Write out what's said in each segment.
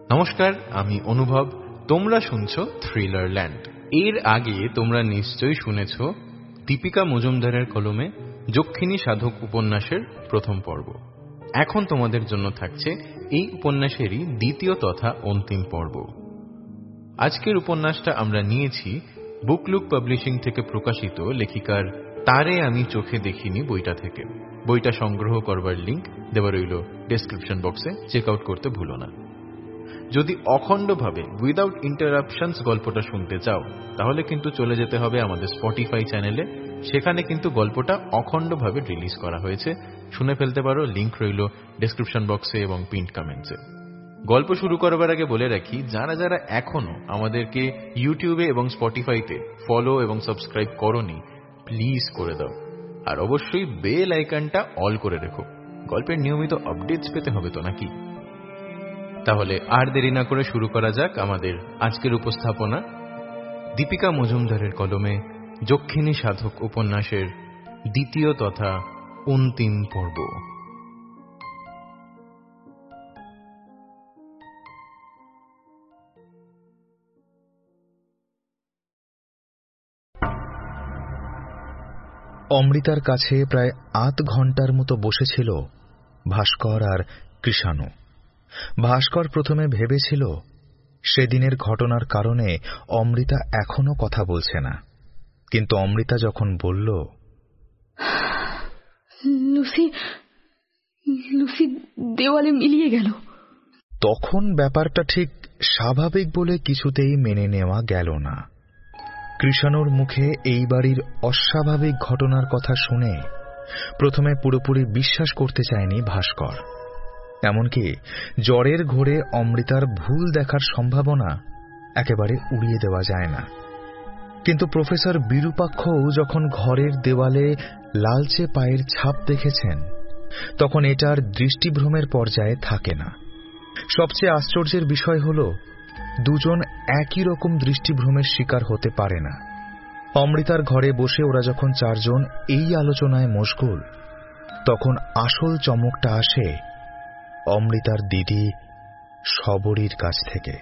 নমস্কার, আমি অনুভব। তোমরা শুনছো থ্রিলার ল্যান্ড। এর আগে তোমরা নিশ্চয়ই শুনেছ দীপিকা মজুমদারের কলমে যক্ষিণী সাধক উপন্যাসের প্রথম পর্ব। এখন তোমাদের জন্য থাকছে এই উপন্যাসেরই দ্বিতীয় তথা অন্তিম পর্ব। আজকের উপন্যাসটা আমরা নিয়েছি বুকলুক পাবলিশিং থেকে প্রকাশিত লেখিকার তারে আমি চোখে দেখিনি বইটা থেকে। বইটা সংগ্রহ করবার লিঙ্ক দেওয়া রইল ডেসক্রিপশন বক্সে, চেক আউট করতে ভুলো না। যদি অখণ্ডভাবে উইদাউট ইন্টারাপশনস গল্পটা শুনতে চাও তাহলে কিন্তু চলে যেতে হবে আমাদের স্পটিফাই চ্যানেলে। সেখানে কিন্তু গল্পটা অখণ্ডভাবে রিলিজ করা হয়েছে, শুনে ফেলতে পারো। লিঙ্ক রইল ডেসক্রিপশন বক্সে এবং পিন্ড কমেন্টসে। গল্প শুরু করবার আগে বলে রাখি, যারা যারা এখনো আমাদেরকে ইউটিউবে এবং স্পটিফাইতে ফলো এবং সাবস্ক্রাইব করোনি, প্লিজ করে দাও। আর অবশ্যই বেল আইকনটা অল করে রেখো। গল্পের নিয়মিত আপডেটস পেতে হবে তো নাকি? তাহলে আর দেরি না করে শুরু করা যাক আমাদের আজকের উপস্থাপনা। দীপিকা মজুমদারের কলমে যক্ষিণী সাধক উপন্যাসের দ্বিতীয় তথা অন্তিম পর্ব। অমৃতার কাছে প্রায় ৮ ঘন্টার মতো বসেছিল ভাস্কর আর কৃষাণু। ভাস্কর প্রথমে ভেবেছিল সেদিনের ঘটনার কারণে অমৃতা এখনো কথা বলছে না, কিন্তু অমৃতা যখন বলল, লুসি দেওয়ালে মিলিয়ে গেল, তখন ব্যাপারটা ঠিক স্বাভাবিক বলে কিছুতেই মেনে নেওয়া গেল না। কৃষাণুর মুখে এই বাড়ির অস্বাভাবিক ঘটনার কথা শুনে প্রথমে পুরোপুরি বিশ্বাস করতে চায়নি ভাস্কর। এমনকি জ্বরের ঘোরে অমৃতার ভুল দেখার সম্ভাবনা একেবারে উড়িয়ে দেওয়া যায় না। কিন্তু প্রফেসর বিরূপাক্ষও যখন ঘরের দেওয়ালে লালচে পায়ের ছাপ দেখেছেন, তখন এটার দৃষ্টিভ্রমের পর্যায়ে থাকে না। সবচেয়ে আশ্চর্যের বিষয় হল, দুজন একই রকম দৃষ্টিভ্রমের শিকার হতে পারে না। অমৃতার ঘরে বসে ওরা যখন 4 জন এই আলোচনায় মশগুল, তখন আসল চমকটা আসে অমৃতার দিদি শবরীর কাছ থেকে।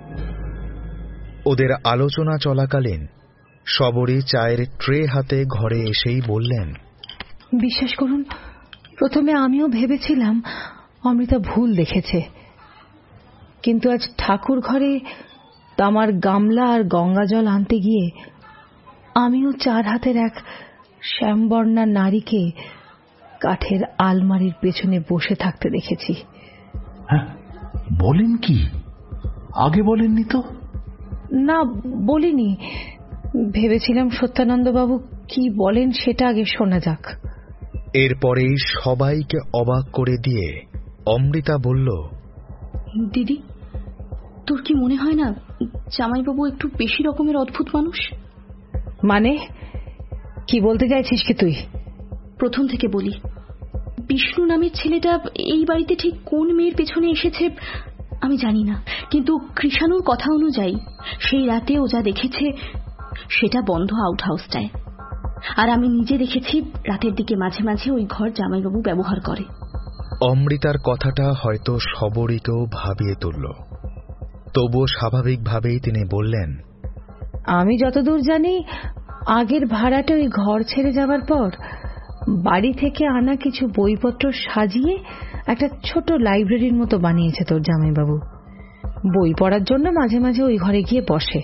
ওদের আলোচনা চলাকালীন শবরী চায়ের ট্রে হাতে ঘরে এসেই বললেন, বিশ্বাস করুন, প্রথমে আমিও ভেবেছিলাম অমৃতা ভুল দেখেছে, কিন্তু আজ ঠাকুর ঘরে তামার গামলা আর গঙ্গা জল আনতে গিয়ে আমিও 4 হাতের এক শ্যামবর্ণা নারীকে কাঠের আলমারির পেছনে বসে থাকতে দেখেছি। হ্যাঁ, বলেন কি? আগে বলেননি তো? না, বলিনি। ভেবেছিলাম সত্যানন্দবাবু কি বলেন সেটা আগে শোনা যাক। এরপরেই সবাইকে অবাক করে দিয়ে অমৃতা বলল, দিদি, তোর কি মনে হয় না জামাইবাবু একটু বেশি রকমের অদ্ভুত মানুষ? মানে কি বলতে চাইছিস কি তুই? প্রথম থেকে বলি, বিষ্ণু নামের ছেলেটা এই বাড়িতে ঠিক কোন মেয়ের পেছনে এসেছে আমি জানি না, কিন্তু কৃষাণুর কথা অনুযায়ী সেই রাতে ও যা দেখেছে সেটা বন্ধ আউট হাউসটায়। আর আমি নিজে দেখেছি রাতের দিকে মাঝে মাঝে ওই ঘর জামাইবাবু ব্যবহার করে। অমৃতার কথাটা হয়তো শবরীকেও ভাবিয়ে তুলল। তবুও স্বাভাবিকভাবেই তিনি বললেন, আমি যতদূর জানি আগের ভাড়াটা ওই ঘর ছেড়ে যাবার পর বাড়ি থেকে আনা কিছু বইপত্র সাজিয়ে একটা ছোট লাইব্রেরির মতো বানিয়েছে তোর জামাইবাবু। বই পড়ার জন্য মাঝে মাঝে ওই ঘরে গিয়ে বসে।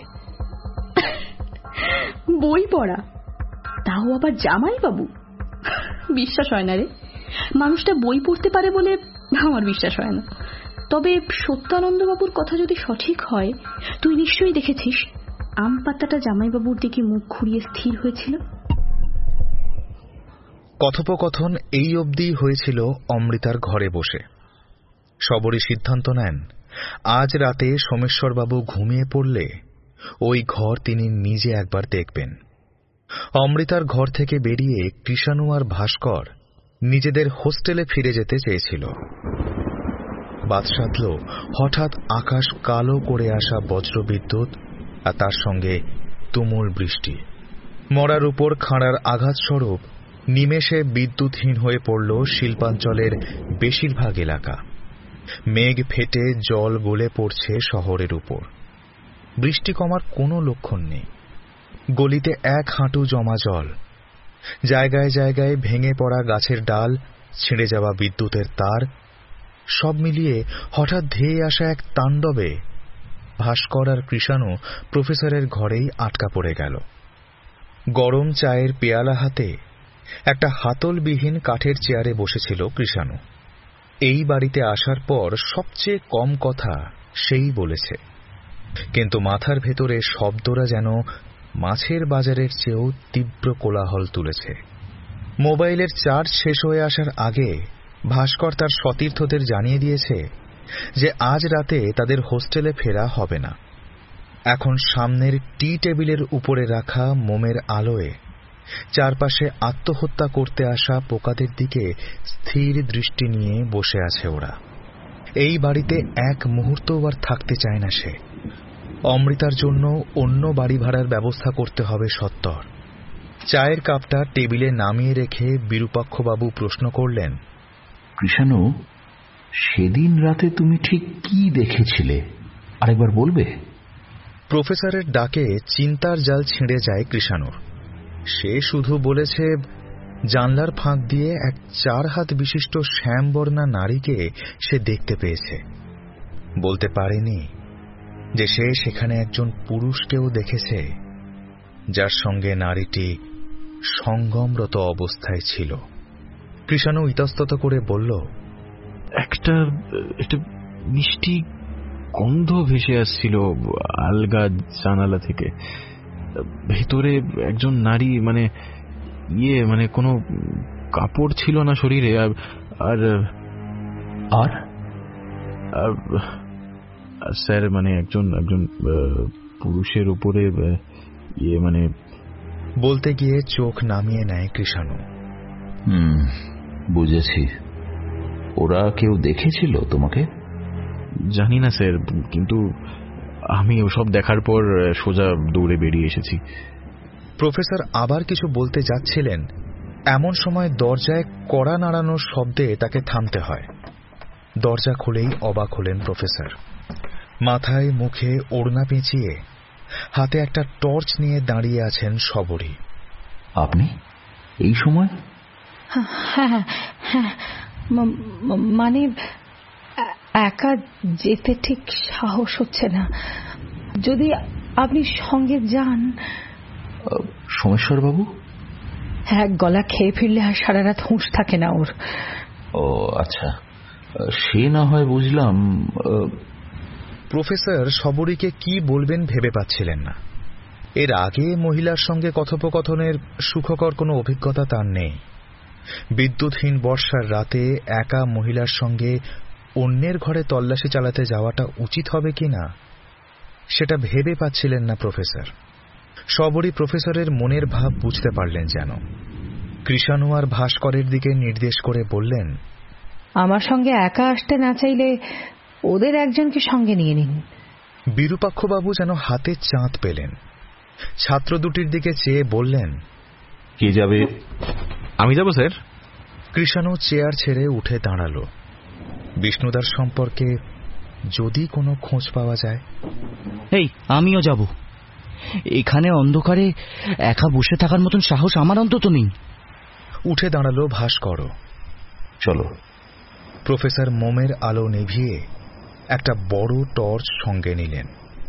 বই পড়া? তাও আবার জামাইবাবু? বিশ্বাস হয় না রে। মানুষটা বই পড়তে পারে বলে আমার বিশ্বাস হয় না। তবে সত্যানন্দবাবুর কথা যদি সঠিক হয়, তুই নিশ্চয়ই দেখেছিস আম পাতাটা জামাইবাবুর দিকে মুখ ঘুরিয়ে স্থির হয়েছিল। কথোপকথন এই অবধি হয়েছিল অমৃতার ঘরে বসে। শবরী সিদ্ধান্ত নেন, আজ রাতে সোমেশ্বরবাবু ঘুমিয়ে পড়লে ওই ঘর তিনি নিজে একবার দেখবেন। অমৃতার ঘর থেকে বেরিয়ে কৃষাণু আর ভাস্কর নিজেদের হোস্টেলে ফিরে যেতে চেয়েছিল। বাদ সাধল হঠাৎ আকাশ কালো করে আসা বজ্রবিদ্যুৎ আর তার সঙ্গে তুমুল বৃষ্টি। মরার উপর খাঁড়ার আঘাতস্বরূপ নিমেষে বিদ্যুৎহীন হয়ে পড়ল শিল্পাঞ্চলের বেশিরভাগ এলাকা। মেঘ ফেটে জল গলে পড়ছে শহরের উপর। বৃষ্টি কমার কোনো লক্ষণ নেই। গলিতে 1 হাঁটু জমা জল। জায়গায় জায়গায় ভেঙে পড়া গাছের ডাল, ছিঁড়ে যাওয়া বিদ্যুতের তার, সব মিলিয়ে হঠাৎ ধেয়ে আসা এক তাণ্ডবে ভাস্কর আর কৃষাণু প্রফেসরের ঘরেই আটকা পড়ে গেল। গরম চায়ের পেয়ালা হাতে একটা হাতলবিহীন কাঠের চেয়ারে বসেছিল কৃষাণু। এই বাড়িতে আসার পর সবচেয়ে কম কথা সেই বলেছে, কিন্তু মাথার ভেতরে শব্দরা যেন মাছের বাজারের চেয়েও তীব্র কোলাহল তুলেছে। মোবাইলের চার্জ শেষ হয়ে আসার আগে ভাস্কর তার সতীর্থদের জানিয়ে দিয়েছে যে আজ রাতে তাদের হোস্টেলে ফেরা হবে না। এখন সামনের টি টেবিলের উপরে রাখা মোমের আলোয় চারপাশে আত্মহত্যা করতে আসা পোকাদের দিকে স্থির দৃষ্টি নিয়ে বসে আছে ওরা। এই বাড়িতে এক মুহূর্তও আর থাকতে চায় না সে। অমৃতার জন্য অন্য বাড়ি ভাড়ার ব্যবস্থা করতে হবে সত্বর। চায়ের কাপটা টেবিলে নামিয়ে রেখে বিরূপাক্ষবাবু প্রশ্ন করলেন, কৃষাণু, সেদিন রাতে তুমি ঠিক কি দেখেছিলে, আরেকবার বলবে? প্রফেসরের ডাকে চিন্তার জাল ছিঁড়ে যায় কৃষাণুর। সে শুধু বলেছে জানলার ফাঁক দিয়ে এক 4 হাত বিশিষ্ট শ্যামবর্ণা নারীকে সে দেখতে পেয়েছে। বলতে পারেনি যে সে সেখানে একজন পুরুষকেও দেখেছে, যার সঙ্গে নারীটি সঙ্গমরত অবস্থায় ছিল। কৃষাণু ইতস্তত করে বলল, একটা মিষ্টি গন্ধ ভেসে আসছিল আলগা জানালা থেকে। ভেতরে একজন নারী, মানে কোনো কাপড় ছিল না শরীরে। আর আর স্যার, একজন পুরুষের উপরে বলতে গিয়ে চোখ নামিয়ে নেয় কৃষাণু। বুঝেছি। ওরা কেউ দেখেছিল তোমাকে? জানি না স্যার, কিন্তু আমি ওসব দেখার পর সোজা দৌড়ে বেরিয়ে এসেছি। প্রফেসর আবার কিছু বলতে যাচ্ছিলেন, এমন সময় দরজায় কড়া নাড়ানোর শব্দে তাকে থামতে হয়। দরজা খুলেই অবাক হলেন প্রফেসর। মাথায় মুখে ওড়না পেঁচিয়ে হাতে একটা টর্চ নিয়ে দাঁড়িয়ে আছেন শবরী। আপনি এই সময়? হ্যাঁ, মানে একা যেতে ঠিক সাহস হচ্ছে না। যদি আপনি সঙ্গে যান। সোমেশ্বর বাবু? এক গলা খেয়ে ফিরলে আর সারা রাত হুঁশ থাকে না ওর। ও আচ্ছা, সে না হয় বুঝলাম। প্রফেসর শবরীকে কি বলবেন ভেবে পাচ্ছিলেন না। এর আগে মহিলার সঙ্গে কথোপকথনের সুখকর কোনো অভিজ্ঞতা তার নেই। বিদ্যুৎহীন বর্ষার রাতে একা মহিলার সঙ্গে অন্যের ঘরে তল্লাশি চালাতে যাওয়াটা উচিত হবে কিনা সেটা ভেবে পাচ্ছিলেন না প্রফেসর। শবরী প্রফেসরের মনের ভাব বুঝতে পারলেন যেন। কৃষাণু আর ভাস্করের দিকে নির্দেশ করে বললেন, আমার সঙ্গে একা আসতে না চাইলে ওদের একজনকে সঙ্গে নিয়ে নিন। বিরূপাক্ষবাবু যেন হাতে চাঁদ পেলেন। ছাত্র দুটির দিকে চেয়ে বললেন, কে যাবে? আমি যাব স্যার। কৃষাণু চেয়ার ছেড়ে উঠে দাঁড়ালো। বিষ্ণুদার সম্পর্কে যদি কোনো খোঁজ পাওয়া যায়। এই, আমিও যাব। এখানে অন্ধকারে একা বসে থাকার মতন সাহস আমার অন্তত নেই। উঠে দাঁড়ালো ভাস্কর। চলো। প্রফেসর মোমের আলো নিভিয়ে একটা বড় টর্চ সঙ্গে নিলেন।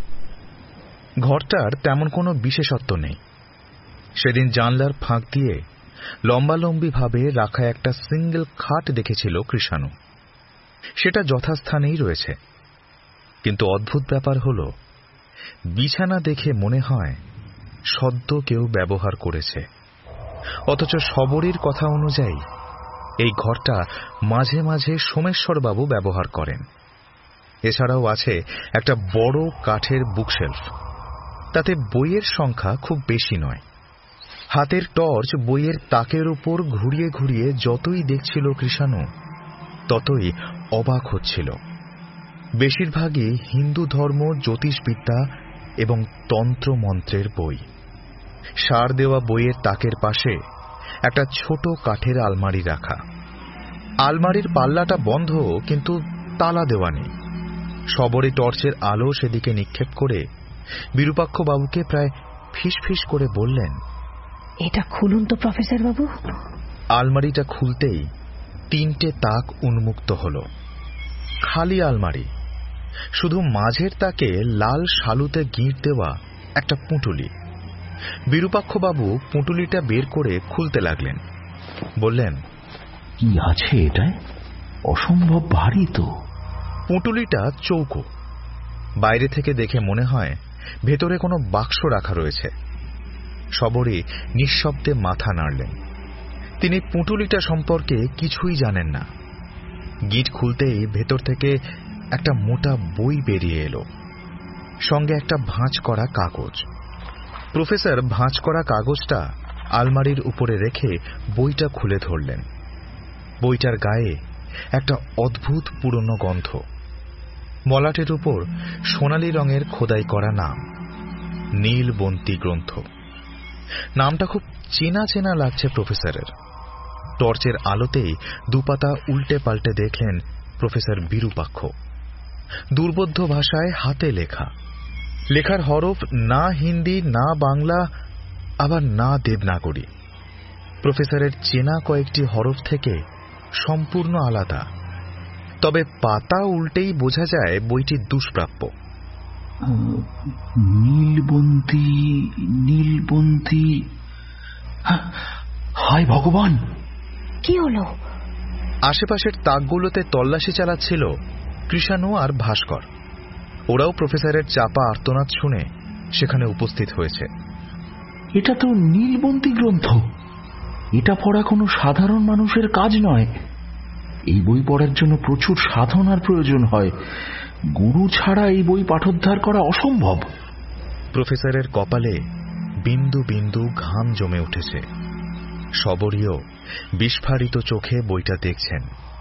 ঘরটার তেমন কোনো বিশেষত্ব নেই। সেদিন জানলার ফাঁক দিয়ে লম্বালম্বি ভাবে রাখা একটা সিঙ্গেল খাট দেখেছিল কৃষাণু। সেটা যথাস্থানেই রয়েছে, কিন্তু অদ্ভুত ব্যাপার হল বিছানা দেখে মনে হয় সদ্য কেউ ব্যবহার করেছে। অথচ শবরীর কথা অনুযায়ী এই ঘরটা মাঝে মাঝে সোমেশ্বরবাবু ব্যবহার করেন। এছাড়াও আছে একটা বড় কাঠের বুকশেলফ। তাতে বইয়ের সংখ্যা খুব বেশি নয়। হাতের টর্চ বইয়ের তাকের উপর ঘুরিয়ে ঘুরিয়ে যতই দেখছিল কৃষাণু, ততই অবাক হচ্ছিল। বেশিরভাগই হিন্দু ধর্ম, জ্যোতিষবিদ্যা এবং তন্ত্রমন্ত্রের বই। সার দেওয়া বইয়ের তাকের পাশে একটা ছোট কাঠের আলমারি রাখা। আলমারির পাল্লাটা বন্ধ, কিন্তু তালা দেওয়া নেই। সবরে টর্চের আলো সেদিকে নিক্ষেপ করে বিরূপাক্ষ বাবুকে প্রায় ফিসফিস করে বললেন, এটা খুলুন তো প্রফেসর বাবু। আলমারিটা খুলতেই 3টে তাক উন্মুক্ত হল। খালি আলমারি, শুধু মাঝের তাকে লাল শালুতে গিঁট দেওয়া একটা পুঁটুলি। বিরূপাক্ষবাবু পুঁটুলিটা বের করে খুলতে লাগলেন। বললেন, কি আছে এটায়? অসম্ভব ভারী তো। পুঁটুলিটা চৌকো, বাইরে থেকে দেখে মনে হয় ভেতরে কোনো বাক্স রাখা রয়েছে। সবরে নিঃশব্দে মাথা নাড়লেন। তিনি পুঁটুলিটা সম্পর্কে কিছুই জানেন না। গিট খুলতেই ভেতর থেকে একটা মোটা বই বেরিয়ে এলো, সঙ্গে একটা ভাঁজ করা কাগজ। প্রফেসর ভাঁজ করা কাগজটা আলমারির উপরে রেখে বইটা খুলে ধরলেন। বইটার গায়ে একটা অদ্ভুত পুরনো গন্ধ। মলাটের উপর সোনালী রঙের খোদাই করা নাম, নীলবন্তী গ্রন্থ। নামটা খুব চেনা চেনা লাগছে প্রফেসরের। টর্চের আলোতেই দুপাতা উল্টে পাল্টে দেখলেন প্রফেসর বিরূপাক্ষ। দুর্বোধ্য ভাষায় হাতে লেখা। লেখার হরফ না হিন্দি, না বাংলা, আবার না দেবনাগরী। প্রফেসরের চেনা কয়েকটি হরফ থেকে সম্পূর্ণ আলাদা। তবে পাতা উল্টেই বোঝা যায় বইটি দুষ্প্রাপ্য। নীলবন্তী, নীলবন্তী। হায় ভগবান! কি হলো? আশেপাশের তাকগুলোতে তল্লাশি চালাচ্ছিল কৃষাণু আর ভাস্কর। ওরাও প্রফেসরের চাপা আর্তনাদ শুনে সেখানে উপস্থিত হয়েছে। এটা তো নীলবন্তী গ্রন্থ। এটা পড়া কোনো সাধারণ মানুষের কাজ নয়। এই বই পড়ার জন্য প্রচুর সাধনার প্রয়োজন হয়। গুরু ছাড়া এই বই পাঠোদ্ধার করা অসম্ভব। প্রফেসরের কপালে বিন্দু বিন্দু ঘাম জমে উঠেছে। সবরীয় বিস্ফারিত চোখে বইটা দেখছেন।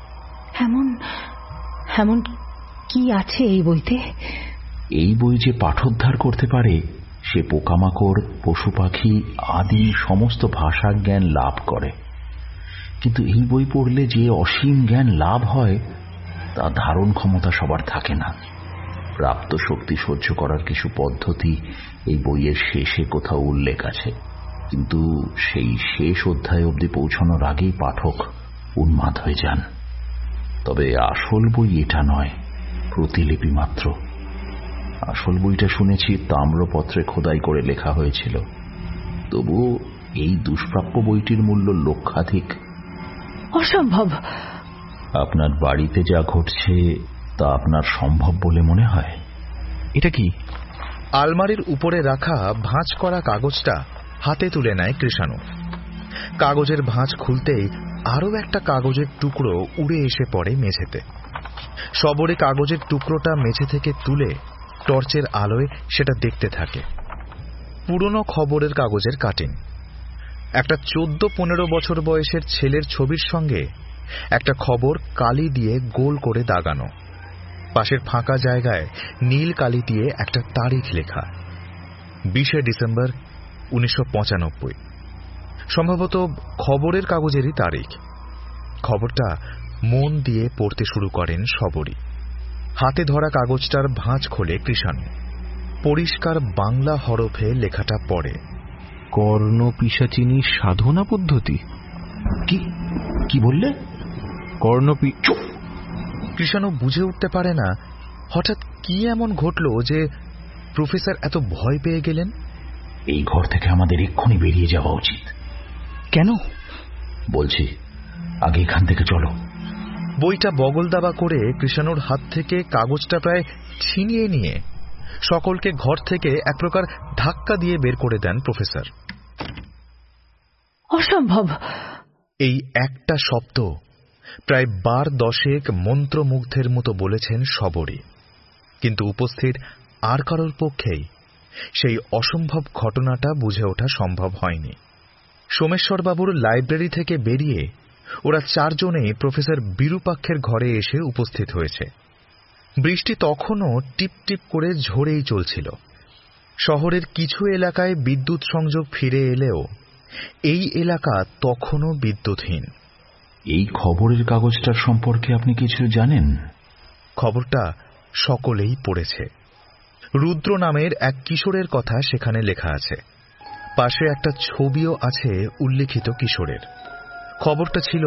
এমন কি আছে এই বইতে? এই বই যে পাঠোদ্ধার করতে পারে সে পোকামাকড়, পশু পাখি আদি সমস্ত ভাষা জ্ঞান লাভ করে। কিন্তু এই বই পড়লে যে অসীম জ্ঞান লাভ হয় তা ধারণ ক্ষমতা সবার থাকে না। প্রাপ্ত শক্তি সহ্য করার কিছু পদ্ধতি এই বইয়ের শেষে কোথাও উল্লেখ আছে, কিন্তু সেই শেষ অধ্যায় অবধি পৌঁছানোর আগেই পাঠক উন্মাদ হয়ে যান। তবে আসল বই এটা নয়, প্রতিলিপি মাত্র। আসল বইটা শুনেছি তাম্রপত্রে খোদাই করে লেখা হয়েছিল। তবু এই দুষ্প্রাপ্য বইটির মূল্য লক্ষাধিক। অসম্ভব। আপনার বাড়িতে যা ঘটছে তা আপনার সম্ভব বলে মনে হয়? এটা কি? আলমারির উপরে রাখা ভাঁজ করা কাগজটা হাতে তুলে নেয় কৃষাণু। কাগজের ভাঁজ খুলতেই আরো একটা কাগজের টুকরো উড়ে এসে পড়ে মেঝেতে। সবরে কাগজের টুকরোটা মেঝে থেকে তুলে টর্চের আলোয় সেটা দেখতে থাকে। পুরনো খবরের কাগজের কাটিং। একটা 14-15 বছর বয়সের ছেলের ছবির সঙ্গে একটা খবর কালি দিয়ে গোল করে দাগানো। পাশের ফাঁকা জায়গায় নীল কালি দিয়ে একটা তারিখ লেখা, 20 ডিসেম্বর 1995। সম্ভবত খবরের কাগজেরই তারিখ। খবরটা মন দিয়ে পড়তে শুরু করেন সবরই। হাতে ধরা কাগজটার ভাঁজ খোলে কৃষাণু। পরিষ্কার বাংলা হরফে লেখাটা পড়ে, কর্ণপিশাচিনী সাধনা পদ্ধতি। কি বললে? কৃষাণু বুঝে উঠতে পারে না হঠাৎ কি এমন ঘটল যে প্রফেসর এত ভয় পেয়ে গেলেন। এই ঘর থেকে আমাদের এক্ষুনি বেরিয়ে যাওয়া উচিত। কেন? বলছি, আগে এখান থেকে চলো। বইটা বগল দাবা করে কৃষাণুর হাত থেকে কাগজটা প্রায় ছিনিয়ে নিয়ে সকলকে ঘর থেকে এক প্রকার ধাক্কা দিয়ে বের করে দেন প্রফেসর। অসম্ভব। এই একটা শব্দ প্রায় 12-10 মন্ত্রমুগ্ধের মতো বলেছেন সবরী। কিন্তু উপস্থিত আর কারোর পক্ষেই সেই অসম্ভব ঘটনাটা বুঝে ওঠা সম্ভব হয়নি। সোমেশ্বরবাবুর লাইব্রেরি থেকে বেরিয়ে ওরা 4 জনেই প্রফেসর বিরূপাক্ষের ঘরে এসে উপস্থিত হয়েছে। বৃষ্টি তখনও টিপ টিপ করে ঝরেই চলছিল। শহরের কিছু এলাকায় বিদ্যুৎ সংযোগ ফিরে এলেও এই এলাকা তখনও বিদ্যুৎহীন। এই খবরের কাগজটার সম্পর্কে আপনি কিছু জানেন? খবরটা সকলেই পড়েছে। রুদ্র নামের এক কিশোরের কথা সেখানে লেখা আছে। পাশে একটা ছবিও আছে উল্লেখিত কিশোরের। খবরটা ছিল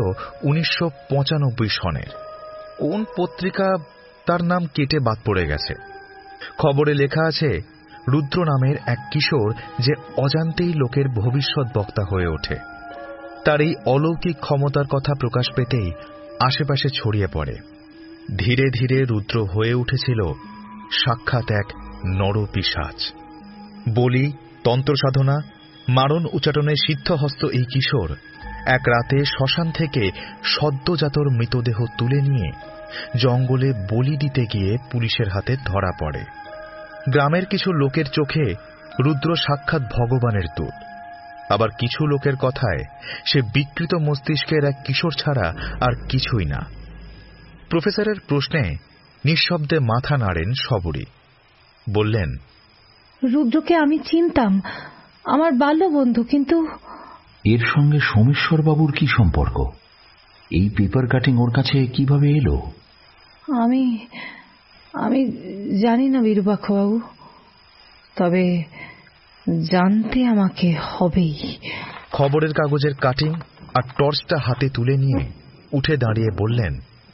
1995 সনের। কোন পত্রিকা তার নাম কেটে বাদ পড়ে গেছে। খবরে লেখা আছে রুদ্র নামের এক কিশোর যে অজান্তেই লোকের ভবিষ্যৎ বক্তা হয়ে ওঠে। তার এই অলৌকিক ক্ষমতার কথা প্রকাশ পেতেই আশেপাশে ছড়িয়ে পড়ে। ধীরে ধীরে রুদ্র হয়ে উঠেছিল সাক্ষাৎ এক নরপিশাচ। বলি, তন্ত্র সাধনা, মারণ উচ্চাটনে সিদ্ধহস্ত এই কিশোর এক রাতে শ্মশান থেকে সদ্যজাতর মৃতদেহ তুলে নিয়ে জঙ্গলে বলি দিতে গিয়ে পুলিশের হাতে ধরা পড়ে। গ্রামের কিছু লোকের চোখে রুদ্র সাক্ষাৎ ভগবানের দূত, আবার কিছু লোকের কথায় সে বিকৃত মস্তিষ্কের এক কিশোর ছাড়া আর কিছুই না। প্রফেসরের প্রশ্নে নিঃশব্দে মাথা নাড়েন সবরী। বললেন, রুদ্রকে আমি চিনতাম, আমার বাল্যবন্ধু, কিন্তু এর সঙ্গে সোমেশ্বর বাবুর কি সম্পর্ক? এই পেপার কাটিং ওর কাছে কিভাবে এলো? আমি আমি জানি না বিরূপাক্ষবাবু, তবে জানতে আমাকে হবেই। খবরের কাগজের কাটিং আর টর্চটা হাতে তুলে নিয়ে উঠে দাঁড়িয়ে বললেন,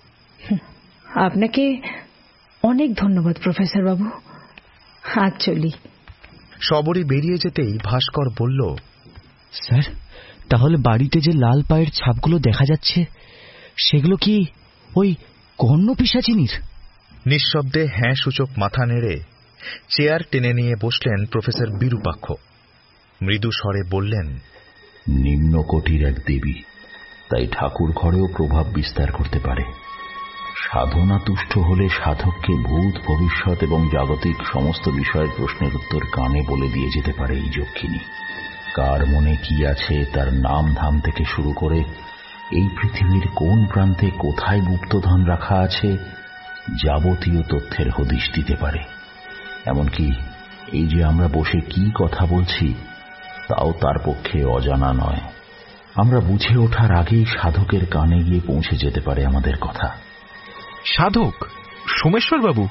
আপনাকে অনেক ধন্যবাদ প্রফেসর বাবু, আজ চলি। সবরী বেরিয়ে যেতেই ভাস্কর বলল, স্যার, তাহলে বাড়িতে যে লাল পায়ের ছাপগুলো দেখা যাচ্ছে সেগুলো কি ওই কর্ণপিশাচিনীর? নিঃশব্দে হ্যাঁ সূচক মাথা নেড়ে চেয়ার টেনে নিয়ে বসলেন প্রফেসর বিরূপাক্ষ। মৃদু স্বরে বললেন, নিম্নকোটির এক দেবী, তাই ঠাকুর ঘরেও প্রভাব বিস্তার করতে পারে। সাধনা তুষ্ট হলে সাধককে ভূত, ভবিষ্যৎ এবং জাগতিক সমস্ত বিষয়ের প্রশ্নের উত্তর কানে বলে দিয়ে যেতে পারে এই যক্ষিণী। কার মনে কি আছে তার নাম ধাম থেকে শুরু করে এই পৃথিবীর কোন প্রান্তে কোথায় গুপ্তধন রাখা আছে যাবতীয় তথ্যের হদিশ দিতে পারে। এমনকি এই যে আমরা বসে কি কথা বলছি তাও তার পক্ষে অজানা নয়। আমরা বুঝে ওঠার আগেই সাধকের কানে গিয়ে পৌঁছে যেতে পারে আমাদের কথা। সাধক সোমেশ্বর বাবু?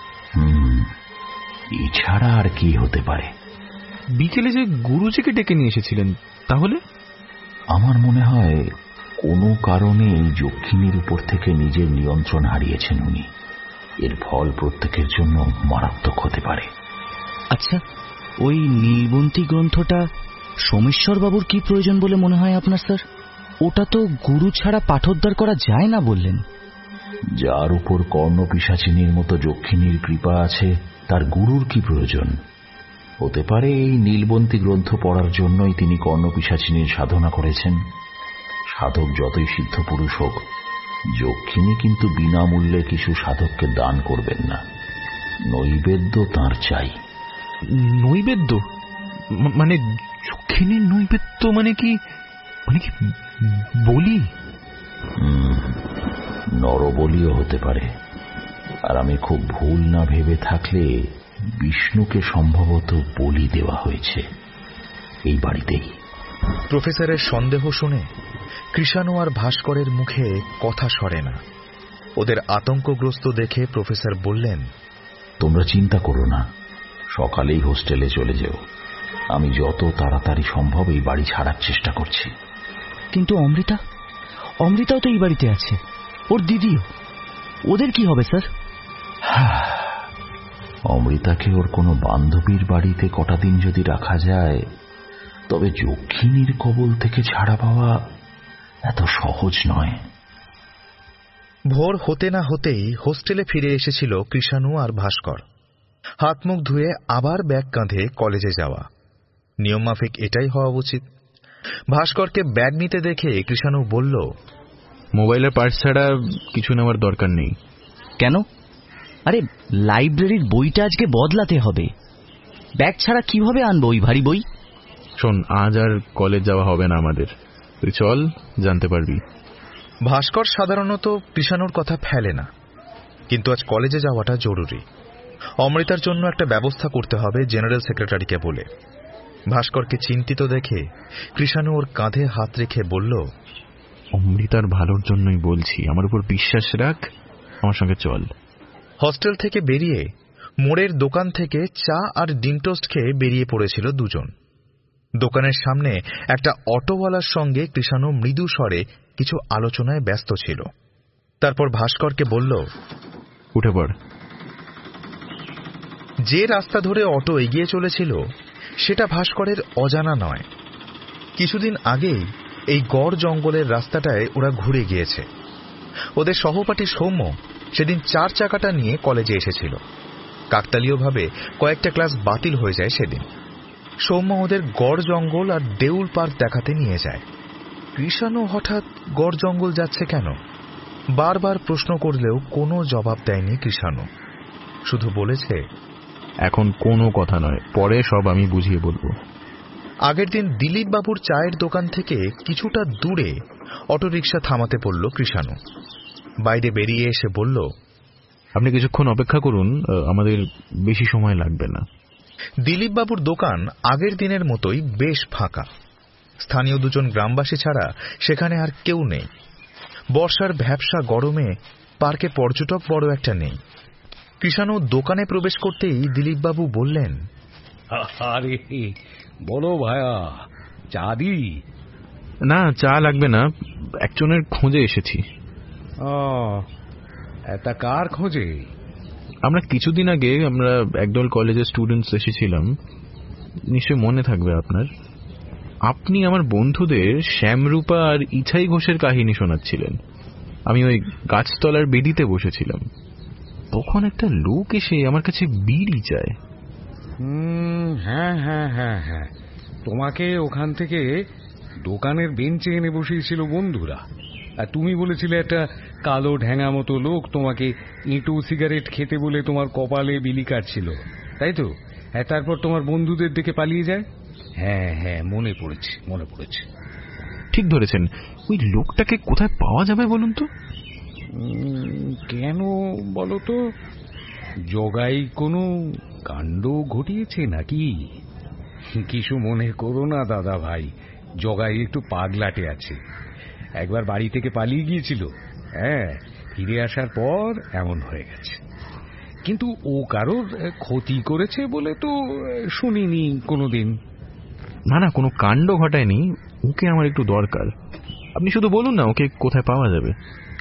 এছাড়া আর কি হতে পারে? বিকেলে যে গুরুজিকে ডেকে নিয়ে এসেছিলেন, তাহলে? আমার মনে হয় কোনো কারণে এই যক্ষিণীর উপর থেকে নিজের নিয়ন্ত্রণ হারিয়েছেন উনি। এর ফল প্রত্যেকের জন্য মারাত্মক হতে পারে। আচ্ছা, ওই নীলবন্তী গ্রন্থটা সোমেশ্বর বাবুর কি প্রয়োজন বলে মনে হয় আপনার স্যার? ওটা তো গুরু ছাড়া পাঠোদ্ধার করা যায় না বললেন। যার উপর কর্ণপিশাচিনীর মতো যক্ষিণীর কৃপা আছে তার গুরুর কি প্রয়োজন? হতে পারে এই নীলবন্তী গ্রন্থ পড়ার জন্যই তিনি কর্ণপিশাচিনীর সাধনা করেছেন। সাধক যতই সিদ্ধ পুরুষ হোক, যক্ষিণী কিন্তু বিনামূল্যে কিছু সাধককে দান করবেন না। নৈবেদ্য তাঁর চাই। নৈবেদ্য মানে যক্ষিণীর নৈবেদ্য মানে কি বলি? নরবলিও হতে পারে। আর আমি খুব ভুল না ভেবে থাকলে বিষ্ণুকে সম্ভবত বলি দেওয়া হয়েছে এই বাড়িতেই। প্রফেসরের সন্দেহ শুনে কৃষাণু আর ভাস্করের মুখে কথা সরে না। ওদের আতঙ্কগ্রস্ত দেখে প্রফেসর বললেন, তোমরা চিন্তা করো না, সকালেই হোস্টেলে চলে যেও। আমি যত তাড়াতাড়ি সম্ভব এই বাড়ি ছাড়ার চেষ্টা করছি। কিন্তু অমৃতাও তো এই বাড়িতে আছে, ওর দিদিও। ওদের কি হবে স্যার? অমৃতাকে ওর কোনো বান্ধবীর বাড়িতে কটা দিন যদি রাখা যায়, তবে যক্ষিণীর কবল থেকে ছাড়া পাওয়া এত সহজ নয়। ভোর হতে না হতেই হোস্টেলে ফিরে এসেছিল কৃষাণু আর ভাস্কর। হাত মুখ ধুয়ে আবার ব্যাগ কাঁধে কলেজে যাওয়া নিয়মমাফিক এটাই হওয়া উচিত। ভাস্করকে ব্যাগ নিতে দেখে কৃষাণু বলল, মোবাইলের পার্স ছাড়া কিছু নেওয়ার দরকার নেই। কেন? আরে লাইব্রেরির বইটা আজকে বদলাতে হবে, ব্যাগ ছাড়া কিভাবে আনবো ওই ভারী বই? শোন, আজ আর কলেজ যাওয়া হবে না আমাদের, তুই চল, জানতে পারবি। ভাস্কর সাধারণত কৃষাণুর কথা ফেলে না, কিন্তু আজ কলেজে যাওয়াটা জরুরি। অমৃতার জন্য একটা ব্যবস্থা করতে হবে জেনারেল সেক্রেটারিকে বলে। ভাস্করকে চিন্তিত দেখে কৃষাণু ওর কাঁধে হাত রেখে বলল, অমৃতার ভালোর জন্যই বলছি, আমার উপর বিশ্বাস রাখ, আমার সঙ্গে চল। হস্টেল থেকে বেরিয়ে মোড়ের দোকান থেকে চা আর ডিম টোস্ট খেয়ে বেরিয়ে পড়েছিল দুজন। দোকানের সামনে একটা অটোওয়ালার সঙ্গে কৃষাণু মৃদু স্বরে কিছু আলোচনায় ব্যস্ত ছিল। তারপর ভাস্করকে বলল, উঠে পড়। যে রাস্তা ধরে অটো এগিয়ে চলেছিল সেটা ভাস্করের অজানা নয়। কিছুদিন আগেই এই গড় জঙ্গলের রাস্তাটায় ওরা ঘুরে গিয়েছে। ওদের সহপাঠী সৌম্য সেদিন 4 চাকাটা নিয়ে কলেজে এসেছিল। কাকতালীয়ভাবে কয়েকটা ক্লাস বাতিল হয়ে যায় সেদিন। সৌম্য ওদের গড় জঙ্গল আর দেউল পার্ক দেখাতে নিয়ে যায়। কৃষাণু হঠাৎ গড় জঙ্গল যাচ্ছে কেন বারবার প্রশ্ন করলেও কোনো জবাব দেয়নি কৃষাণু। শুধু বলেছে, এখন কোনো কথা নয়, পরে সব আমি বুঝিয়ে বলবো। আগের দিন দিলীপ বাবুর চায়ের দোকান থেকে কিছুটা দূরে অটোরিকশা থামাতে পড়ল কৃষাণু। বাইরে বেরিয়ে এসে বলল, আপনি কিছুক্ষণ অপেক্ষা করুন, আমাদের বেশি সময় লাগবে না। দিলীপ বাবুর দোকান আগের দিনের মতোই বেশ ফাঁকা। স্থানীয় দুজন গ্রামবাসী ছাড়া সেখানে আর কেউ নেই। বর্ষার ভ্যাপসা গরমে পার্কে পর্যটক বড় একটা নেই। কৃষাণু দোকানে প্রবেশ করতেই দিলীপবাবু বললেন, আরে বলো ভায়া, চা দি? না, চা লাগবে না, একজনের খোঁজে এসেছি। তা কার খোঁজে? আমরা কিছুদিন আগে আমরা একদল কলেজের স্টুডেন্টস এসেছিলাম, নিশ্চয় মনে থাকবে আপনার। আপনি আমার বন্ধুদের শ্যামরূপা আর ইছাই ঘোষের কাহিনী শোনাচ্ছিলেন। আমি ওই গাছতলার বেদিতে বসেছিলাম, তখন একটা লোক এসে আমার কাছে বিড়ি চায়। হ্যাঁ হ্যাঁ হ্যাঁ হ্যাঁ, তোমাকে ওখান থেকে দোকানের বেঞ্চে এনে বসিয়েছিল বন্ধুরা, আর তুমি বলেছিলে একটা কালো ঢ্যাঙা মতো লোক তোমাকে ইঁটু সিগারেট খেতে বলে তোমার কপালে বিলি কাটছিল, তাই তো? হ্যাঁ, তারপর তোমার বন্ধুদের দেখে পালিয়ে যায়। হ্যাঁ হ্যাঁ, মনে পড়েছে মনে পড়েছে। ঠিক ধরেছেন। ওই লোকটাকে কোথায় পাওয়া যাবে বলুন তো? কেন বলো তো? জগাই কোনো কাণ্ড ঘটিয়েছে নাকি? কিছু মনে করো না দাদা ভাই, জগাই একটু পাগলাটে আছে। একবার বাড়ি থেকে পালিয়ে গিয়েছিল, হ্যাঁ, ফিরে আসার পর এমন হয়ে গেছে। কিন্তু ও কারোর ক্ষতি করেছে বলে তো শুনিনি কোনোদিন। না না, কোনো কাণ্ড ঘটায়নি। ওকে আমার একটু দরকার, আপনি শুধু বলুন না ওকে কোথায় পাওয়া যাবে।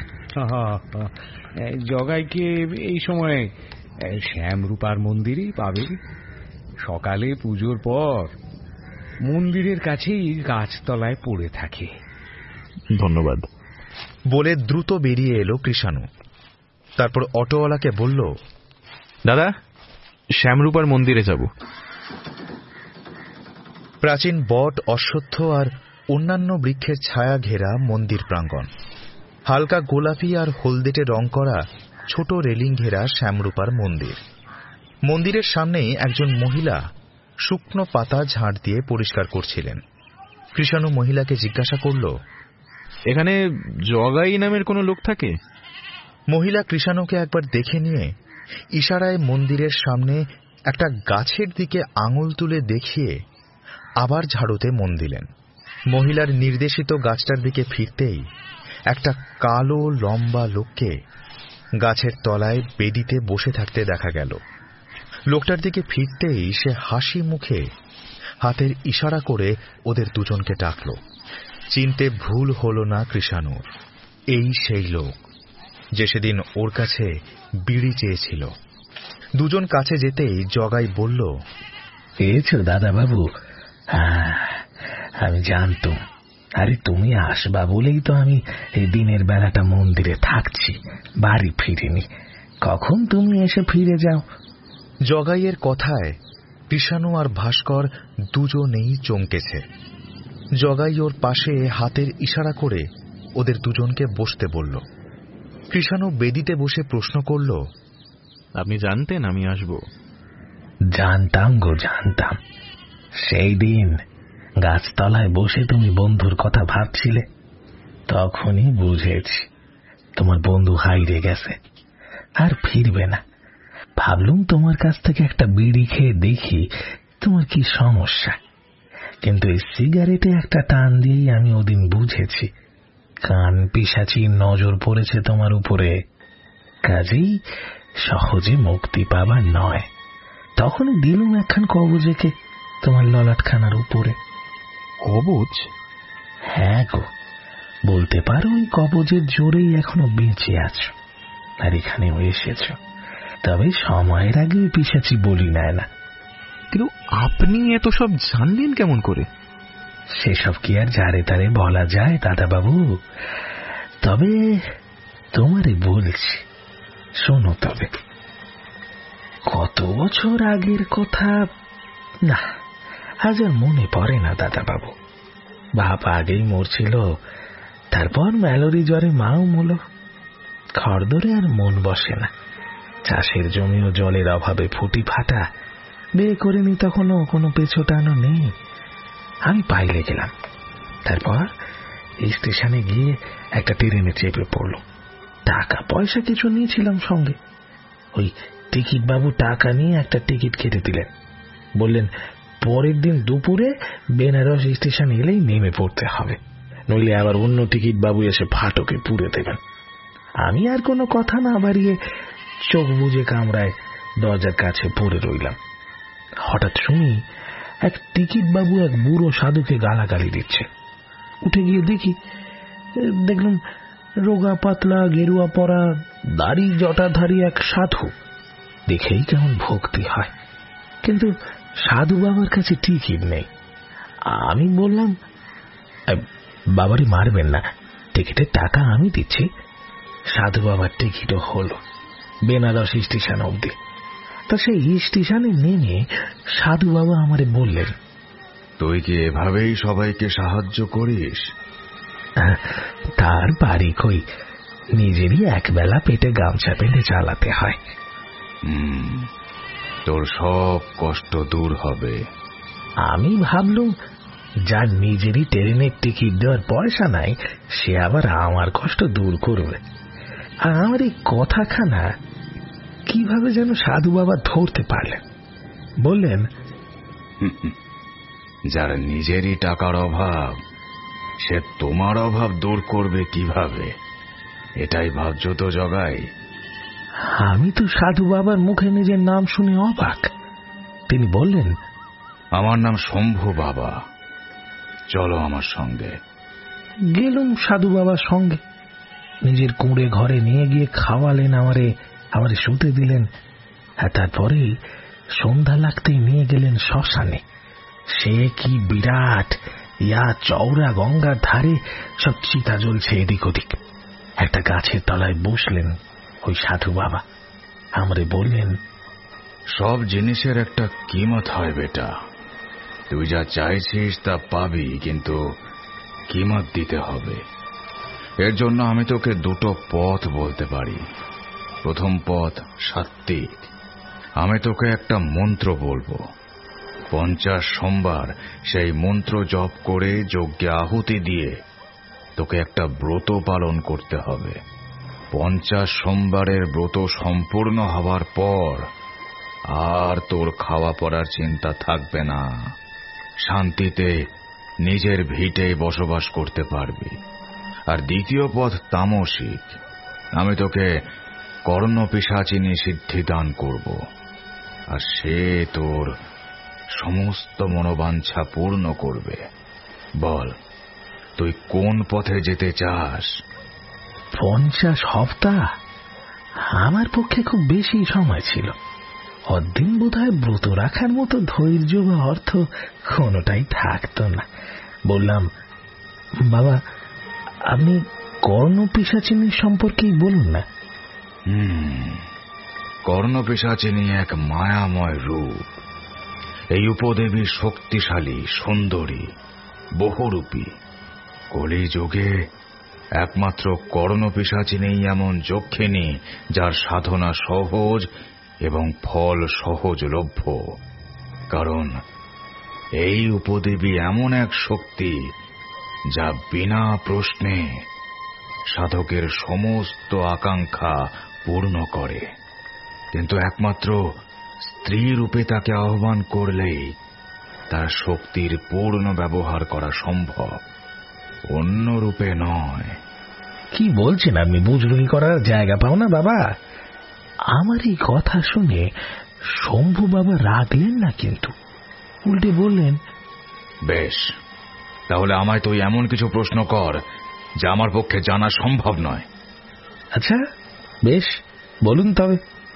জগাইকে এই সময় শ্যামরূপার মন্দিরেই পাবে। সকালে পুজোর পর মন্দিরের কাছেই গাছতলায় পড়ে থাকে। ধন্যবাদ বলে দ্রুত বেরিয়ে এলো কৃষাণু। তারপর অটোওয়ালাকে বলল, দাদা, শ্যামরূপার মন্দিরে যাব। প্রাচীন বট, অশ্বত্থ আর অন্যান্য বৃক্ষের ছায়া ঘেরা মন্দির প্রাঙ্গণ। হালকা গোলাপি আর হলদেটে রং করা ছোট রেলিং ঘেরা শ্যামরূপার মন্দির। মন্দিরের সামনেই একজন মহিলা শুকনো পাতা ঝাড় দিয়ে পরিষ্কার করছিলেন। কৃষাণু মহিলাকে জিজ্ঞাসা করল, এখানে জগাই নামের কোনো লোক থাকে? মহিলা কৃষাণুকে একবার দেখে নিয়ে ইশারায় মন্দিরের সামনে একটা গাছের দিকে আঙুল তুলে দেখিয়ে আবার ঝাড়ুতে মন দিলেন। মহিলার নির্দেশিত গাছটার দিকে ফিরতেই একটা কালো লম্বা লোককে গাছের তলায় বেদিতে বসে থাকতে দেখা গেল। লোকটার দিকে ফিরতেই সে হাসি মুখে হাতের ইশারা করে ওদের দুজনকে ডাকল। চিনতে ভুল হল না কৃষাণুর। এই সেই লোক যে সেদিন ওর কাছে বিড়ি চেয়েছিল। দুজন কাছে যেতেই জগাই বলল, পেয়েছ দাদা বাবু? আমি জানতাম, আরে তুমি আসবা বলেই তো আমি এই দিনের বেলাটা মন্দিরে থাকছি, বাড়ি ফিরিনি। কখন তুমি এসে ফিরে যাও? জগাইয়ের কথায় কৃষাণু আর ভাস্কর দুজনেই চমকেছে। জগাই ওর পাশে হাতের ইশারা করে ওদের দুজনকে বসতে বলল। কৃষাণু বেদিতে বসে প্রশ্ন করল, আপনি জানতেন আমি আসব? জানতাম গো, জানতাম। সেই দিন গাছতলায় বসে তুমি বন্ধুর কথা ভাবছিলে, তখনই বুঝেছি তোমার বন্ধু হারিয়ে গেছে, আর ফিরবে না। ভাবলুম তোমার কাছ থেকে একটা বিড়ি খেয়ে দেখি তোমার কি সমস্যা। কিন্তু এই সিগারেটে একটা টান দিয়েই আমি ওদিন বুঝেছি কান পিশাচির নজর পড়েছে তোমার উপরে। কাজেই সহজে মুক্তি পাবার নয়। তখনই দিলুম একখান কবজেকে তোমার ললাটখানার উপরে। কবজ? হ্যাঁ গো, বলতে পারো ওই কবজের জোরেই এখনো বেঁচে আছো আর এখানেও এসেছ। তবে সময়ের আগে ওই পিশাচি বলি নেয় না। কিন্তু আপনি এত সব জানলেন কেমন করে? সেসব কি আর যারে তারে বলা যায় দাদাবাবু? তবে তোমারে বলছি, শোনো তবে। কত বছর আগের কথা না, আজ আর মনে পড়ে না দাদাবাবু। বাপ আগেই মরছিল, তারপর ম্যালোরি জ্বরে মাও মলো। খড়দরে আর মন বসে না, চাষের জমিও জলের অভাবে ফুটি ফাটা। বিয়ে করিনি তখনও, কোনো পেছোটানো নেই। আমি পাইলে গেলাম, তারপর স্টেশনে গিয়ে একটা ট্রেনে চেপে পড়ল। টাকা পয়সা কিছু নিয়েছিলাম সঙ্গে। ওই টিকিট বাবু টাকা নিয়ে একটা টিকিট কেটে দিলেন, বললেন পরের দিন দুপুরে বেনারস স্টেশন এলেই নেমে পড়তে হবে, নইলে আবার অন্য টিকিট বাবু এসে ফাটকে পুড়ে দেবেন। আমি আর কোনো কথা না বাড়িয়ে চোখ বুজে কামরায় দরজার কাছে পড়ে রইলাম। হঠাৎ শুনি এক টিকিট বাবু এক বুড়ো সাধুকে গালাগালি দিচ্ছে। উঠে গিয়ে দেখলাম রোগা পাতলা গেরুয়া পরা দাড়ি জটাধারী এক সাধু। দেখেই কেমন ভক্তি হয়, কিন্তু সাধু বাবার কাছে টিকিট নেই। আমি বললাম, বাবারই মারবেন না, টিকিটের টাকা আমি দিচ্ছি। সাধু বাবার টিকিটও হলো বেনারস স্টেশন অব্দি। তা সেই স্টেশনে নেমে সাধু বাবা আমারে বললেন, তুই কি এভাবেই সবাইকে সাহায্য করিস? তার বাড়ি কই, নিজেরই একবেলা পেটে গামছা পেটে চালাতে হয়। তোর সব কষ্ট দূর হবে। আমি ভাবলুম, যার নিজেরই ট্রেনের টিকিট দেওয়ার পয়সা নাই, সে আবার আমার কষ্ট দূর করবে। আর আমার এই কথাখানা কিভাবে যেন সাধু বাবা ধরতে পারলেন। বললেন, যার নিজেরই টাকার অভাব, সে তোমার অভাব দূর করবে কিভাবে? এটাই ভাবছো তো জগাই? আমি তো সাধু বাবার মুখে নিজের নাম শুনে অবাক। তিনি বললেন, আমার নাম শম্ভু বাবা, চলো আমার সঙ্গে। গেলুম সাধু বাবার সঙ্গে। নিজের কুঁড়ে ঘরে নিয়ে গিয়ে খাওয়ালেন, আমারে শুতে দিলেন। আর তারপরে সন্ধ্যা লাগতেই নিয়ে গেলেন শ্মশানে। সে কি বিরাট, ইয়া চওড়া গঙ্গার ধারে, সব চিতা জ্বলছে এদিক ওদিক। একটা গাছের তলায় বসলেন ওই সাধু বাবা, আমারে বললেন, সব জিনিসের একটা কিমত হয় বেটা, তুই যা চাইছিস তা পাবি, কিন্তু কিমত দিতে হবে। এর জন্য আমি তোকে দুটো পথ বলতে পারি। প্রথম পথ সাত্ত্বিক। আমি তোকে একটা মন্ত্র বলবো, 50 সোমবার সেই মন্ত্র জপ করে যজ্ঞে আহুতি দিয়ে তোকে একটা ব্রত পালন করতে হবে। 50 সোমবারের ব্রত সম্পূর্ণ হওয়ার পর আর তোর খাওয়া পড়ার চিন্তা থাকবে না, শান্তিতে নিজের ভিটে বসবাস করতে পারবি। আর দ্বিতীয় পথ তামসিক। আমি তোকে কর্ণপিশাচিনী সিদ্ধি দান করব, আর সে তোর সমস্ত মনোবাঞ্ছা পূর্ণ করবে। বল, তুই কোন পথে যেতে চাস? 50 সপ্তাহ আমার পক্ষে খুব বেশি সময় ছিল। অদিন বোধহয় ব্রত রাখার মতো ধৈর্য বা অর্থ কোনোটাই থাকতো না। বললাম, বাবা, আপনি কর্ণপিশাচিনীর সম্পর্কেই বলুন না। কর্ণপিশাচিনী এক মায়াময় রূপ। এই উপদেবী শক্তিশালী, সুন্দরী, বহুরূপী। কলিযুগে একমাত্র কর্ণপিশাচিনী এমন যক্ষিণী যার সাধনা সহজ এবং ফল সহজলভ্য। কারণ এই উপদেবী এমন এক শক্তি যা বিনা প্রশ্নে সাধকের সমস্ত আকাঙ্ক্ষা পূর্ণ করে। কিন্তু একমাত্র স্ত্রী রূপে তাকে আহ্বান করলেই তার শক্তির পূর্ণ ব্যবহার করা সম্ভব, অন্য রূপে নয়। কি বলছেন আপনি? বুজরুকি করার জায়গা পাও না বাবা। আমার এই কথা শুনে শম্ভু বাবা রাগলেন না, কিন্তু উল্টে বললেন, বেশ, তাহলে আমায় তুই এমন কিছু প্রশ্ন কর যা আমার পক্ষে জানা সম্ভব নয়। আচ্ছা বেশ, বলুন তবে।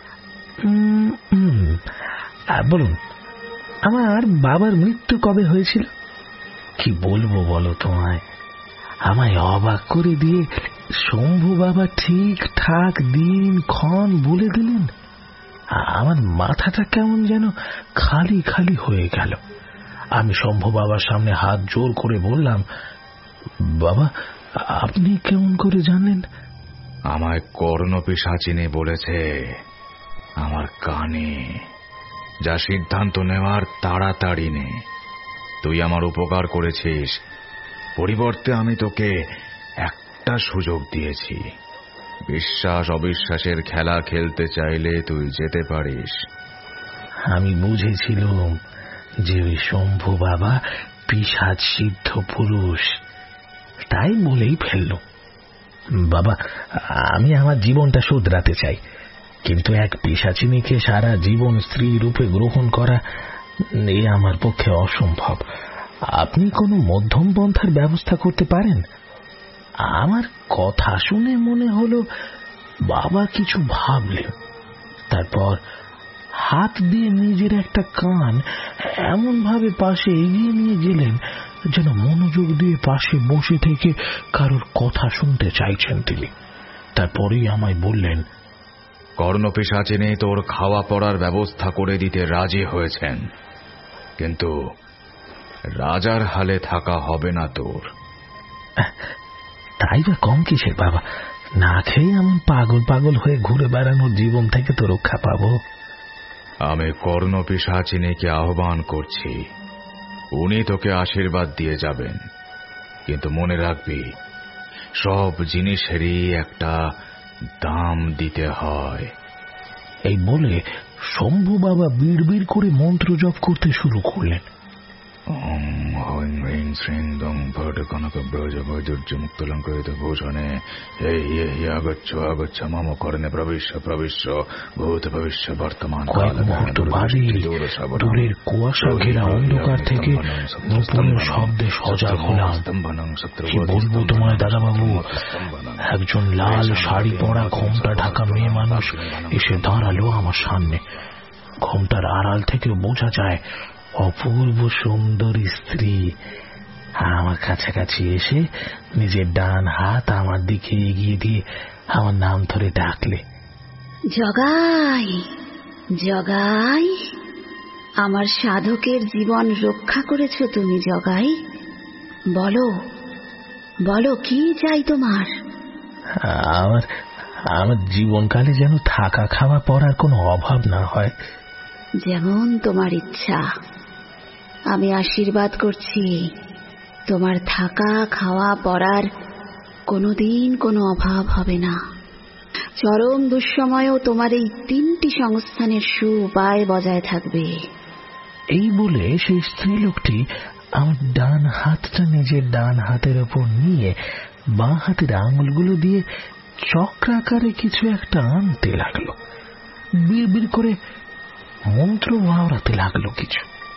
বলুন, আমার বাবার মৃত্যু কবে হয়েছিল? কি বলবো বলো তোমায়, আমায় অবাক করে দিয়ে শম্ভু বাবা ঠিকঠাক দিন ক্ষণ বলে দিলেন। আমার মাথাটা কেমন যেন খালি খালি হয়ে গেল। আমি শম্ভু বাবার সামনে হাত জোর করে বললাম, বাবা আপনি কেমন করে জানলেন? আমায় কর্ণপিশাচিনী বলেছে আমার কানে। যা সিদ্ধান্ত নেওয়ার তাড়াতাড়ি নে। তুই আমার উপকার করেছিস, পরিবর্তে আমি তোকে একটা সুযোগ দিয়েছি। বিশ্বাস অবিশ্বাসের খেলা খেলতে চাইলে তুই যেতে পারিস। আমি বুঝেছিলাম যে ওই শম্ভু বাবা পিশাচ সিদ্ধ পুরুষ, তাই বলেই ফেলল। বাবা, আমি আমার জীবনটা শুধরাতে চাই, কিন্তু এক পিশাচিনীকে সারা জীবন স্ত্রী রূপে গ্রহণ করা এ আমার পক্ষে অসম্ভব। আপনি কোনো মধ্যম পন্থার ব্যবস্থা করতে পারেন? আমার কথা শুনে মনে হলো বাবা কিছু ভাবলেন। তারপর হাত দিয়ে নিজের একটা কান এমন ভাবে পাশে এগিয়ে নিয়ে গেলেন যেন মনোযোগ দিয়ে পাশে বসে থেকে কারোর কথা শুনতে চাইছেন তিনি। তারপরেই আমায় বললেন, কর্ণপিশাচিনী তোর খাওয়া পড়ার ব্যবস্থা করে দিতে রাজি হয়েছেন, কিন্তু রাজার হালে থাকা হবে না তোর। তাই বা কম কিসের বাবা, না খেয়ে আমি পাগল পাগল হয়ে ঘুরে বেড়ানোর জীবন থেকে তো রক্ষা পাবো। আমি কর্ণপিশাচিনীকে আহ্বান করছি, উনি তোকে আশীর্বাদ দিয়ে যাবেন, কিন্তু মনে রাখবি সব জিনিসেরই একটা দাম দিতে হয়। এই বলে শম্ভু বাবা বিড়বিড় করে মন্ত্র জপ করতে শুরু করলেন। মম কর্ণে প্রবিশ্য প্রবিশ্য ভূত ভবিষ্য বর্তমান। কয়েক মুহূর্ত বাদে দূরের কুয়াশা ঘেরা অন্ধকার থেকে নূপুরের শব্দে সজাগ হলাম। কি বলবো তোমায় দাদাবাবু, একজন লাল শাড়ি পরা ঘোমটা ঢাকা মেয়ে মানুষ এসে দাঁড়ালো আমার সামনে। ঘোমটার আড়াল থেকে বোঝা যায় অপূর্ব সুন্দরী স্ত্রী। আমার কাছাকাছি এসে নিজের ডান হাত আমার দিকে এগিয়ে দিয়ে আমার নাম ধরে ডাকলে, জগাই জগাই, আমার সাধকের জীবন রক্ষা করেছ তুমি জগাই। বলো বলো, কি চাই তোমার? আমার জীবনকালে যেন থাকা খাওয়া পড়ার কোনো অভাব না হয়। যেমন তোমার ইচ্ছা। আমি আশীর্বাদ করছি, তোমার থাকা খাওয়া পড়ার কোনোদিন কোনো অভাব হবে না। চরম দুঃসময়েও তোমার এই 3টি সংস্থানের সুউপায় বজায় থাকবে। এই বলে সেই স্ত্রী লোকটি আমার ডান হাতটা নিজের ডান হাতের ওপর নিয়ে বাঁ হাতের আঙুলগুলো দিয়ে চক্রাকারে কিছু একটা আনতে লাগলো। বিড়বিড় করে মন্ত্র আওড়াতে লাগলো কিছু।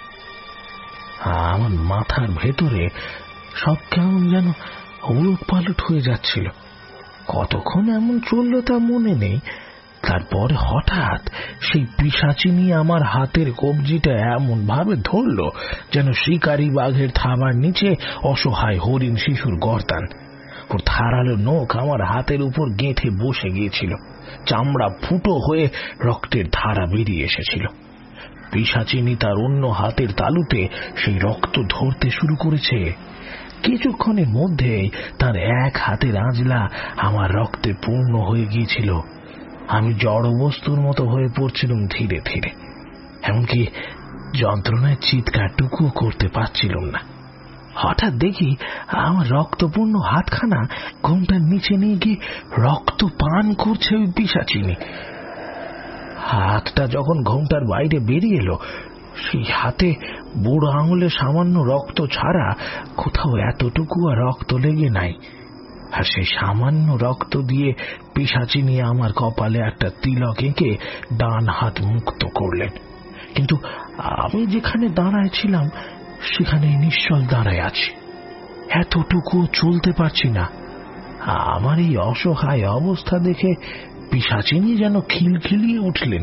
আমার মাথার ভেতরে সব কেমন যেন উলট পালট হয়ে যাচ্ছিল। কতক্ষণ এমন চললো তা মনে নেই। তারপর হঠাৎ সেই পিশাচিনী আমার হাতের কবজিটা এমন ভাবে ধরল যেন শিকারী বাঘের থাবার নিচে অসহায় হরিণ শিশুর গর্দান। ওর ধারালো নখ আমার হাতের উপর গেঁথে বসে গিয়েছিল। চামড়া ফুটো হয়ে রক্তের ধারা বেরিয়ে এসেছিল। পিশাচিনী তার অন্য হাতের তালুতে সেই রক্ত ধরতে শুরু করেছে। কিছুক্ষণের মধ্যেই তার এক হাতের আঁজলা আমার রক্তে পূর্ণ হয়ে গিয়েছিল। আমি জড় বস্তুর মতো হয়ে পড়ছিলাম ধীরে ধীরে, এমনকি যন্ত্রণায় চিৎকারটুকুও করতে পারছিলাম না। হঠাৎ দেখি আমার রক্তপূর্ণ হাতখানা ঘোমটার নিচে নিয়ে গিয়ে রক্ত পান করছে ওই পিশাচিনী। হাতটা যখন ঘোমটার বাইরে বেরিয়ে এলো, সেই হাতে বুড়ো আঙুলে সামান্য রক্ত ছাড়া কোথাও এতটুকু আর রক্ত লেগে নাই। আর সেই সামান্য রক্ত দিয়ে পিশাচিনী আমার কপালে একটা তিলক এঁকে ডান হাত মুক্ত করলেন। কিন্তু আমি যেখানে দাঁড়ায় ছিলাম সেখানে নিশ্চল দাঁড়ায় আছি, এতটুকু চলতে পারছি না। আমার এই অসহায় অবস্থা দেখে পিশাচিনী যেন খিলখিলিয়ে উঠলেন।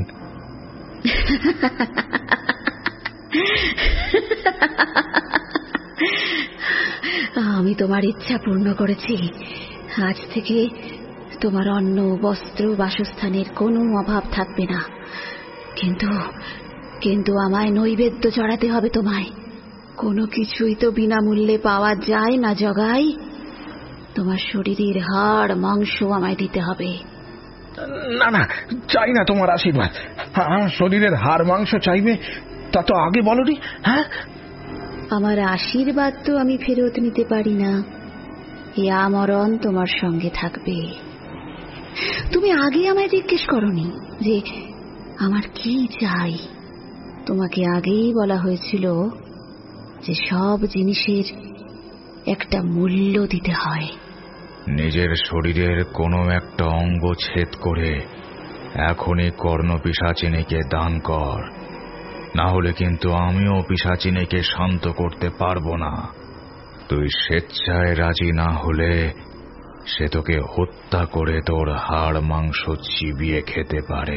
আমি তোমার ইচ্ছা পূর্ণ করেছি। আজ থেকে তোমার অন্ন, বস্ত্র, বাসস্থানের কোনো অভাব থাকবে না। কিন্তু কিন্তু আমায় নৈবেদ্য চড়াতে হবে তোমায়। কোনো কিছুই তো বিনামূল্যে পাওয়া যায় না জগাই। তোমার শরীরের হাড় মাংস আমায় দিতে হবে। না না, চাই না তোমার আশীর্বাদ। শরীরের হাড় মাংস চাইবে তা তো আগে বলনি। হ্যাঁ, আমার আশীর্বাদ তো আমি ফেরত নিতে পারি না। এ আমরণ তোমার সঙ্গে থাকবে। তুমি আগে আমায় জিজ্ঞেস করনি যে আমার কি চাই। তোমাকে আগেই বলা হয়েছিল যে সব জিনিসের একটা মূল্য দিতে হয়। নিজের শরীরের কোনো একটা অঙ্গ ছেদ করে এখনই কর্ণ পিশাচিনীকে দান কর, না হলে কিন্তু আমিও পিশাচিনীকে শান্ত করতে পারবো না। তুই স্বেচ্ছায় রাজি না হলে সে তোকে হত্যা করে তোর হাড় মাংস চিবিয়ে খেতে পারে।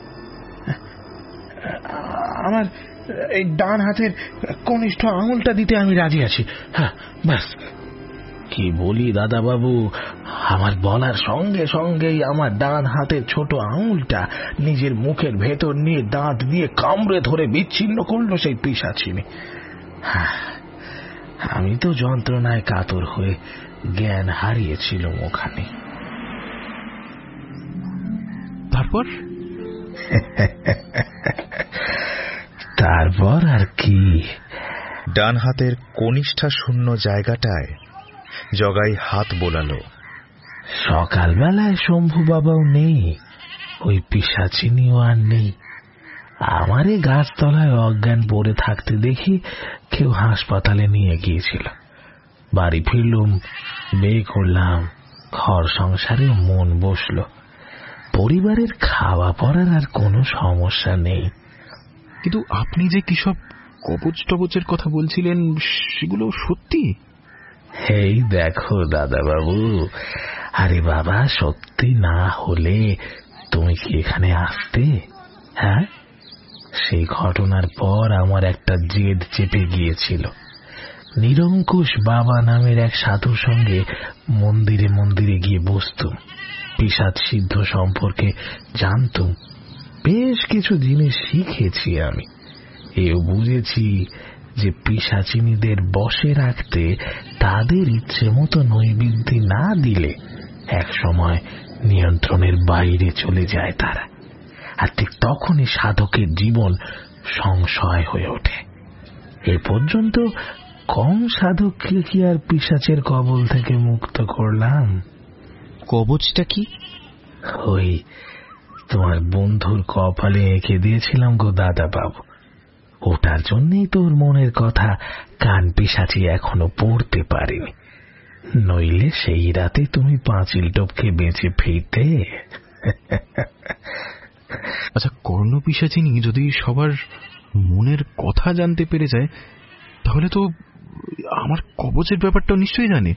আমার এই ডান হাতের কনিষ্ঠ আঙুলটা দিতে আমি রাজি আছি। হ্যাঁ, ব্যাস। কি বলি দাদা বাবু, আমার বলার সঙ্গে সঙ্গেই আমার ডান হাতের ছোট আঙুলটা নিজের মুখের ভেতর নিয়ে দাঁত দিয়ে কামড়ে ধরে বিচ্ছিন্ন করলো সেই পিশাচিনী। আমি তো যন্ত্রণায় কাতর হয়ে জ্ঞান হারিয়েছিল ওখানে। তারপর তারপর আর কি, ডান হাতের কনিষ্ঠা শূন্য জায়গাটায় জগাই হাত বোলালো। সকালবেলায় শম্ভু বাবাও নেই, ওই পিশাচিনীও আর নেই। আমারে গাছতলায় অজ্ঞান পড়ে থাকতে দেখি কেউ হাসপাতালে নিয়ে গিয়েছিল। বাড়ি ফিরলুম, বিয়ে করলাম, ঘর সংসারে মন বসলো। পরিবারের খাওয়া পড়ার আর কোনো সমস্যা নেই। কিন্তু আপনি যে কিসব কবচ টবচের কথা বলছিলেন সেগুলো সত্যি? এই দেখো দাদা বাবু, আরে বাবা, সত্যি না হলে তুমি কি এখানে আসতে? হ্যাঁ, সেই ঘটনার পর আমার একটা জেদ চেপে গিয়েছিল। নিরঙ্কুশ বাবা নামের এক সাধুর সঙ্গে মন্দিরে মন্দিরে গিয়ে বসতুম, পিশাচ সিদ্ধ সম্পর্কে জানতুম। বেশ কিছু জিনিস শিখেছি আমি। এও বুঝেছি যে পিশাচিনীদের বশে রাখতে তাদের ইচ্ছে মতো নৈবেদ্য না দিলে এক সময় নিয়ন্ত্রণের বাইরে চলে যায় তারা, আর ঠিক তখনই সাধকের জীবন সংশয় হয়ে ওঠে। এ পর্যন্ত কম সাধককে কি আর পিশাচের কবল থেকে মুক্ত করলাম? কবচটা কি? ওই তোমার বন্ধুর কপালে এঁকে দিয়েছিলাম গো দাদা বাবু। ওটার জন্যই তোর মনের কথা কান পিশাচি এখনো পড়তে পারেনি, নইলে সেই রাতে তুমি পাঁচিল টপকে বেঁচে ফিরতে। আচ্ছা, কর্ণ পিশাচিনী যদি সবার মনের কথা জানতে পেরে যায়, তাহলে তো আমার কবচের ব্যাপারটা নিশ্চয়ই জানে।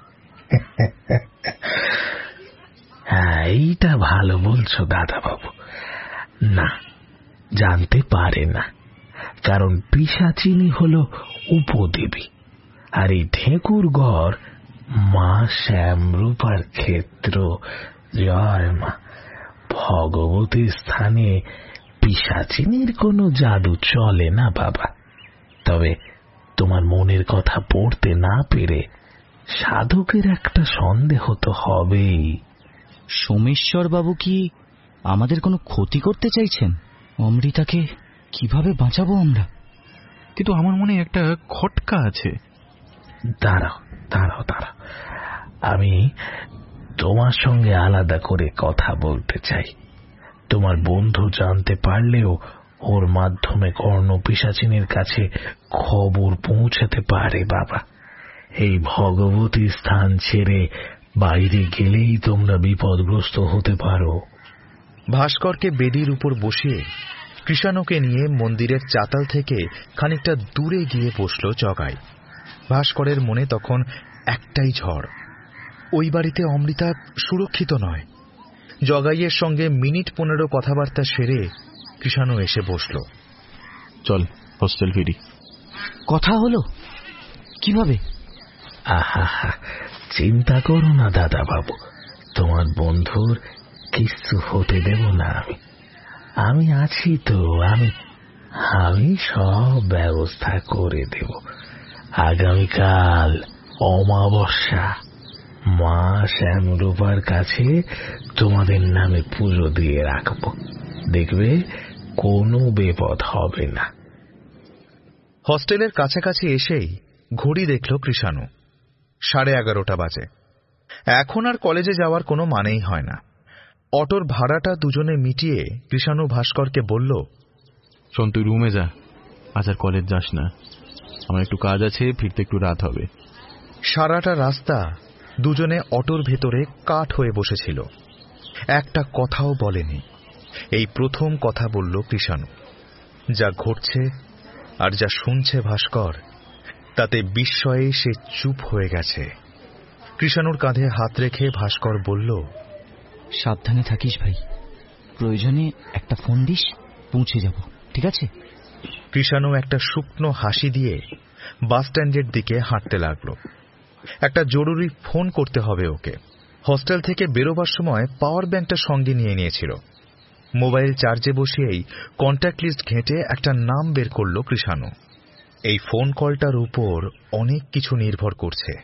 হ্যাঁ, এইটা ভালো বলছো দাদা বাবু। না, জানতে পারে না, কারণ পিশাচিনী হল উপদেবী, আর এই ঠেকুর গড় মা শ্যামরূপার ক্ষেত্র। জয় মা, ভগবতীর স্থানে পিশাচিনীর কোনো জাদু চলে না বাবা। তবে তোমার মনের কথা পড়তে না পেরে সাধকের একটা সন্দেহ তো হবেই। সোমেশ্বর বাবু কি আমাদের কোনো ক্ষতি করতে চাইছেন? অমৃতাকে কিভাবে বাঁচাবো আমরা? কিন্তু আমার মনে একটা খটকা আছে। দাঁড়াও দাঁড়াও দাঁড়াও, আমি তোমার সঙ্গে আলাদা করে কথা বলতে চাই। তোমার বন্ধু জানতে পারলেও ওর মাধ্যমে কর্ণ পিশাচিনীর কাছে খবর পৌঁছাতে পারে বাবা। এই ভগবতী স্থান ছেড়ে বাইরে গেলেই তোমরা বিপদগ্রস্ত হতে পারো। ভাস্করকে বেদির উপর বসিয়ে কৃষাণুকে নিয়ে মন্দিরের চাতাল থেকে খানিকটা দূরে গিয়ে বসল জগাই। ভাস্করের মনে তখন একটাই ঝড়, ওই বাড়িতে অমৃতা সুরক্ষিত নয়। জগাইয়ের সঙ্গে মিনিট 15 কথাবার্তা সেরে কৃষাণু এসে বসল। চল হোস্টেল ফিরি। কথা হলো কিভাবে? আহা, চিন্তা করো না দাদা বাবু, তোমার বন্ধুর কিছু হতে দেব না। আমি আছি তো, আমি সব ব্যবস্থা করে দেব। আগামীকাল অমাবস্যা, মা শ্যামরূপার কাছে তোমাদের নামে পুজো দিয়ে রাখবো, দেখবে কোনো বিপদ হবে না। হস্টেলের কাছাকাছি এসেই ঘড়ি দেখল কৃষাণু, 11:30 বাজে। এখন আর কলেজে যাওয়ার কোনো মানেই হয় না। অটোর ভাড়াটা দুজনে মিটিয়ে কৃষাণু ভাস্করকে বলল, শোন, তুই রুমে যা, আজ আর কলেজ যাস না, আমার একটু কাজ আছে, ফিরতে একটু রাত হবে। সারাটা রাস্তা দুজনে অটোর ভেতরে কাঠ হয়ে বসেছিল, একটা কথাও বলেনি। এই প্রথম কথা বলল কৃষাণু। যা ঘটছে আর যা শুনছে ভাস্কর, তাতে বিস্ময়ে সে চুপ হয়ে গেছে। কৃষাণুর কাঁধে হাত রেখে ভাস্কর বলল, সাবধানে থাকিস ভাই, প্রয়োজনে একটা ফোন দিস, পৌঁছে যাব, ঠিক আছে? কৃষাণু একটা শুকনো হাসি দিয়ে বাসস্ট্যান্ডের দিকে হাঁটতে লাগল। একটা জরুরি ফোন করতে হবে ওকে। হস্টেল থেকে বেরোবার সময় পাওয়ার ব্যাংকটা সঙ্গে নিয়ে নিয়েছিল। মোবাইল চার্জে বসিয়েই কন্ট্যাক্ট লিস্ট ঘেঁটে একটা নাম বের করল কৃষাণু। এই ফোন কলটার উপর অনেক কিছু নির্ভর করছে।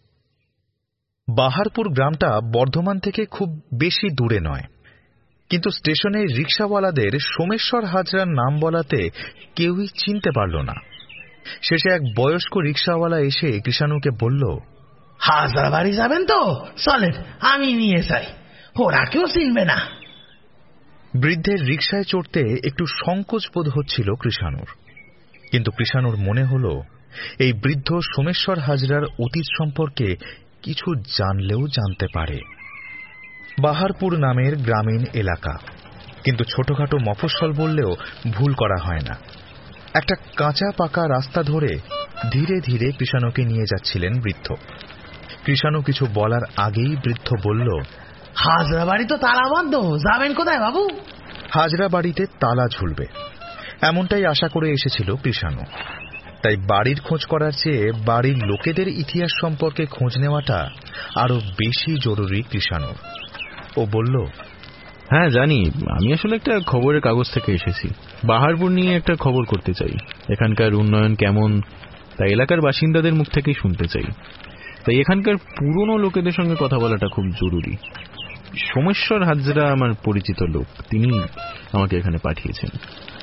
বাহারপুর গ্রামটা বর্ধমান থেকে খুব বেশি দূরে নয়, কিন্তু স্টেশনে রিক্সাওয়ালাদের সোমেশ্বর হাজরার নাম বলাতে কেউই চিনতে পারল না। শেষে এক বয়স্ক রিক্সাওয়ালা এসে কৃষাণুকে বলল, হাজরা বাড়ি যাবেন তো চলেন, আমি নিয়ে যাই, ওরা কেউ চিনবে না। বৃদ্ধের রিক্সায় চড়তে একটু সংকোচ বোধ হচ্ছিল কৃষাণুর, কিন্তু কৃষাণুর মনে হল এই বৃদ্ধ সোমেশ্বর হাজরার অতীত সম্পর্কে কিছু জানলেও জানতে পারে। বাহারপুর নামের গ্রামীণ এলাকা, কিন্তু ছোটখাটো মফস্বল বললেও ভুল করা হয় না। একটা কাঁচা পাকা রাস্তা ধরে ধীরে ধীরে কৃষাণুকে নিয়ে যাচ্ছিলেন বৃদ্ধ। কৃষাণু কিছু বলার আগেই বৃদ্ধ বলল, হাজরা বাড়ি তো তালাবদ্ধ, যাবেন কোথায় বাবু? হাজরা বাড়িতে তালা ঝুলবে এমনটাই আশা করে এসেছিল কৃষাণু। তাই বাড়ির খোঁজ করার চেয়ে বাড়ির লোকেদের ইতিহাস সম্পর্কে খোঁজ নেওয়াটা আরো বেশি জরুরি কৃষাণুর। ও বলল, হ্যাঁ জানি, আমি আসলে একটা খবরের কাগজ থেকে এসেছি, বাহারপুর নিয়ে একটা খবর করতে চাই। এখানকার উন্নয়ন কেমন তা এলাকার বাসিন্দাদের মুখ থেকেই শুনতে চাই। তাই এখানকার পুরনো লোকেদের সঙ্গে কথা বলাটা খুব জরুরি। সোমেশ্বর হাজরা আমার পরিচিত লোক, তিনি আমাকে এখানে পাঠিয়েছেন।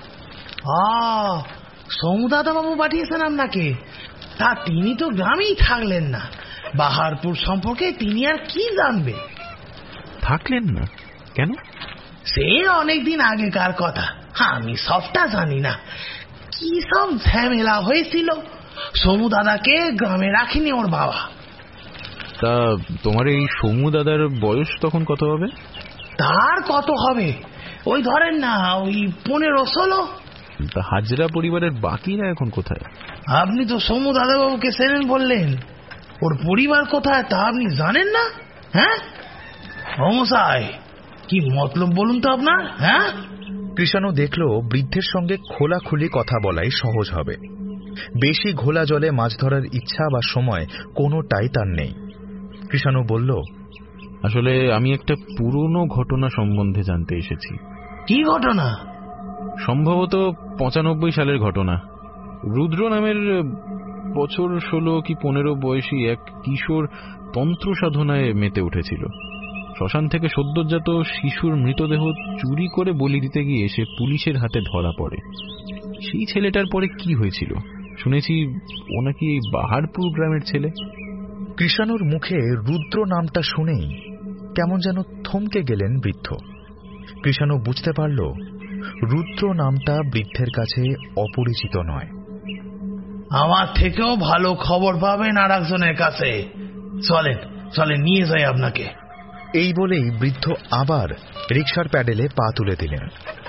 সমুদাদা বাবু পাঠিয়েছেন আপনাকে? তা তিনি তো গ্রামেই থাকলেন না, বাহারপুর সম্পর্কে তিনি আর কি জানবে? থাকলেন না কেন? সে অনেকদিন আগেকার কথা, আমি সবটা জানি না। কি সব ঝামেলা হয়েছিল, সমু দাদাকে গ্রামে রাখিনি ওর বাবা। তা তোমার এই সমু দাদার বয়স তখন কত হবে? তার কত হবে, ওই ধরেন না ওই 15-16। তা হাজরা পরিবারের বাকিরা এখন কোথায়? আপনি তো সমু দাদা বাবুকে চেনেন বললেন, ওর পরিবার কোথায় তা আপনি জানেন না? হ্যাঁ মশাই, কি মতলব বলুন তো আপনার? হ্যাঁ। কৃষাণু দেখল বৃদ্ধের সঙ্গে খোলাখুলি কথা বলাই সহজ হবে। বেশি ঘোলা জলে মাছ ধরার ইচ্ছা বা সময় কোনোটাই তার নেই। কৃষাণু বলল, আসলে আমি একটা পুরনো ঘটনা সম্বন্ধে জানতে এসেছি। কি ঘটনা? সম্ভবত 95 সালের ঘটনা। রুদ্র নামের বছর 16 কি 15 বয়সী এক কিশোর তন্ত্র সাধনায় মেতে উঠেছিল। শ্মশান থেকে সদ্যজাত শিশুর মৃতদেহ চুরি করে বলি দিতে গিয়ে সে পুলিশের হাতে ধরা পড়ে। সেই ছেলেটার পরে কি হয়েছিল শুনেছি ও নাকি এই বাহারপুর গ্রামের ছেলে। কৃষাণুর মুখে রুদ্র নামটা শুনেই কেমন যেন থমকে গেলেন বৃদ্ধ। কৃষাণু বুঝতে পারল রুদ্র নামটা বৃদ্ধের কাছে অপরিচিত নয়। আমার থেকেও ভালো খবর পাবেন আর একজনের কাছে, চলেন চলে নিয়ে যাই আপনাকে। এই বলেই বৃদ্ধ আবার রিকশার প্যাডেলে পা তুলে দিলেন।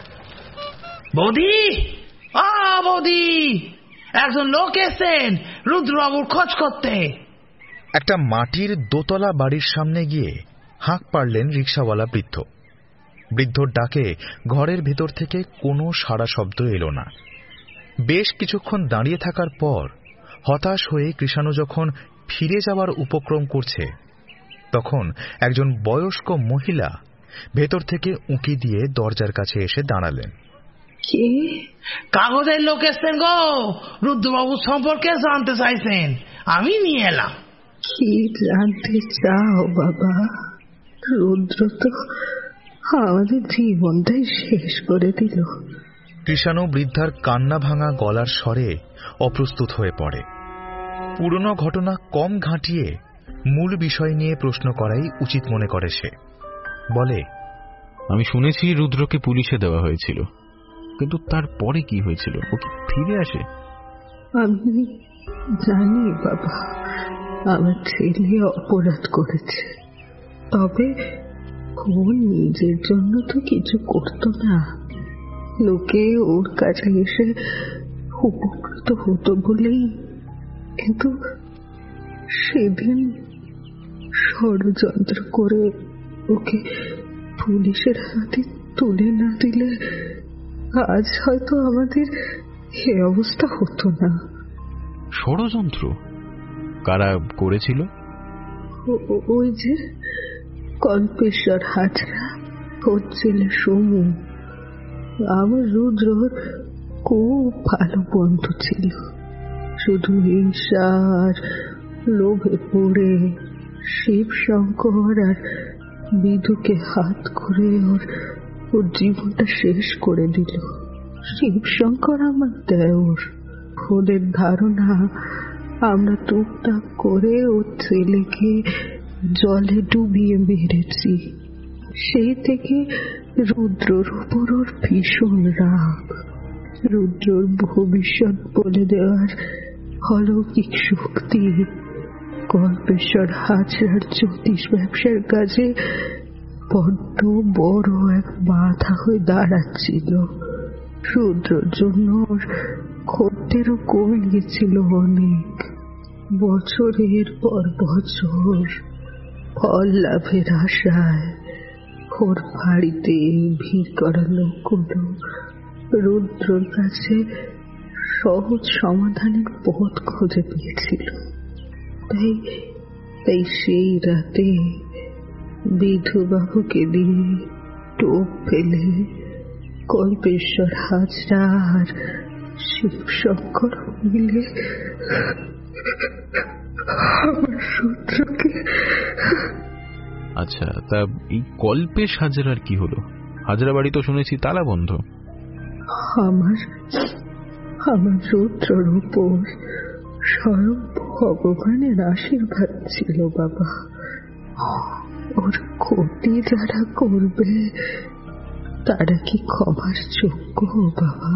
বৌদি, বৌদি, একজন লোক এসেছেন রুদ্রবাবুর খোঁজ করতে। একটা মাটির দোতলা বাড়ির সামনে গিয়ে হাঁক পাড়লেন রিকশাওয়ালা বৃদ্ধ। বৃদ্ধর ডাকে ঘরের ভেতর থেকে কোনো সাড়া শব্দ এলো না। বেশ কিছুক্ষণ দাঁড়িয়ে থাকার পর হতাশ হয়ে কৃষাণু যখন ফিরে যাওয়ার উপক্রম করছে, তখন একজন বয়স্ক মহিলা ভেতর থেকে উঁকি দিয়ে দরজার কাছে এসে দাঁড়ালেন। কে? কাগজের লোক এসছেন গো, রুদ্রবাবু সম্পর্কে জানতে চাইছেন, আমি নিয়ে এলাম। কি জানতে চাও বাবা? রুদ্র তো আমাদের জীবনটাই শেষ করে দিল। কৃষাণু বৃদ্ধার কান্না ভাঙা গলার স্বরে অপ্রস্তুত হয়ে পড়ে। পুরনো ঘটনা কম ঘাঁটিয়ে মূল বিষয় নিয়ে প্রশ্ন করাই উচিত মনে করে সে। বলে, আমি শুনেছি রুদ্রকে পুলিশে দেওয়া হয়েছিল, কিন্তু তারপরে কি হয়েছিল? ও কি ফিরে আসে? আমি জানি বাবা, আমার ছেলে অপরাধ করেছে, তবে ও নিজের জন্য তো কিছু করত না, লোকে ওর কাছে এসে উপকৃত হতো বলেই। কিন্তু সেদিন ষড়যন্ত্র করে ওকে পুলিশের হাতে তুলে না দিলে আজ হয়তো আমাদের এ অবস্থা হতো না। ষড়যন্ত্র কারা করেছিল? ওই যে কল্পেশ্বর হাজরা, ওর ছেলে সমু। আমার রুদ্র খুব ভালো বন্ধু ছিল, শুধু হিংসা আর লোভে পড়ে শিবশঙ্কর আর বিধুকে হাত করে ওর জীবনটা শেষ করে দিল। শিবশঙ্কর আমার দেওর। ওদের ধারণা আমরা টুকটাক করে ওর ছেলেকে জলে ডুবিয়ে মেরেছি। সেই থেকে রুদ্রর উপর ওর ভীষণ রাগ। রুদ্রর ভবিষ্যৎ বলে দেওয়ার অলৌকিক শক্তি কল্পেশ্বর হাজরার জ্যোতিষ ব্যবসার কাজে বড্ড বড় এক বাধা হয়ে দাঁড়াচ্ছিল। রুদ্রর জন্য ওর খদ্দেরও কমে গেছিল অনেক। বছরের পর বছর ফল লাভের আশায় ওর বাড়িতে ভিড় করা লোকগুলো রুদ্রর কাছে সহজ সমাধানের পথ খুঁজে পেয়েছিল। তাই সেই রাতে বিধুবাবুকে দিয়ে টোপ ফেলে কল্পেশ্বর হাজরা আর শিবশঙ্কর মিলে আমার সূত্রকে। আচ্ছা, তা এই কল্পেশ হাজরার কি হলো? হাজরা বাড়ি তো শুনেছি তালা বন্ধ। আমার রুদ্রর উপর স্বয়ং ভগবানের আশীর্বাদ ছিল বাবা। ওর ক্ষতি যারা করবে তারা কি ক্ষমার যোগ্য বাবা?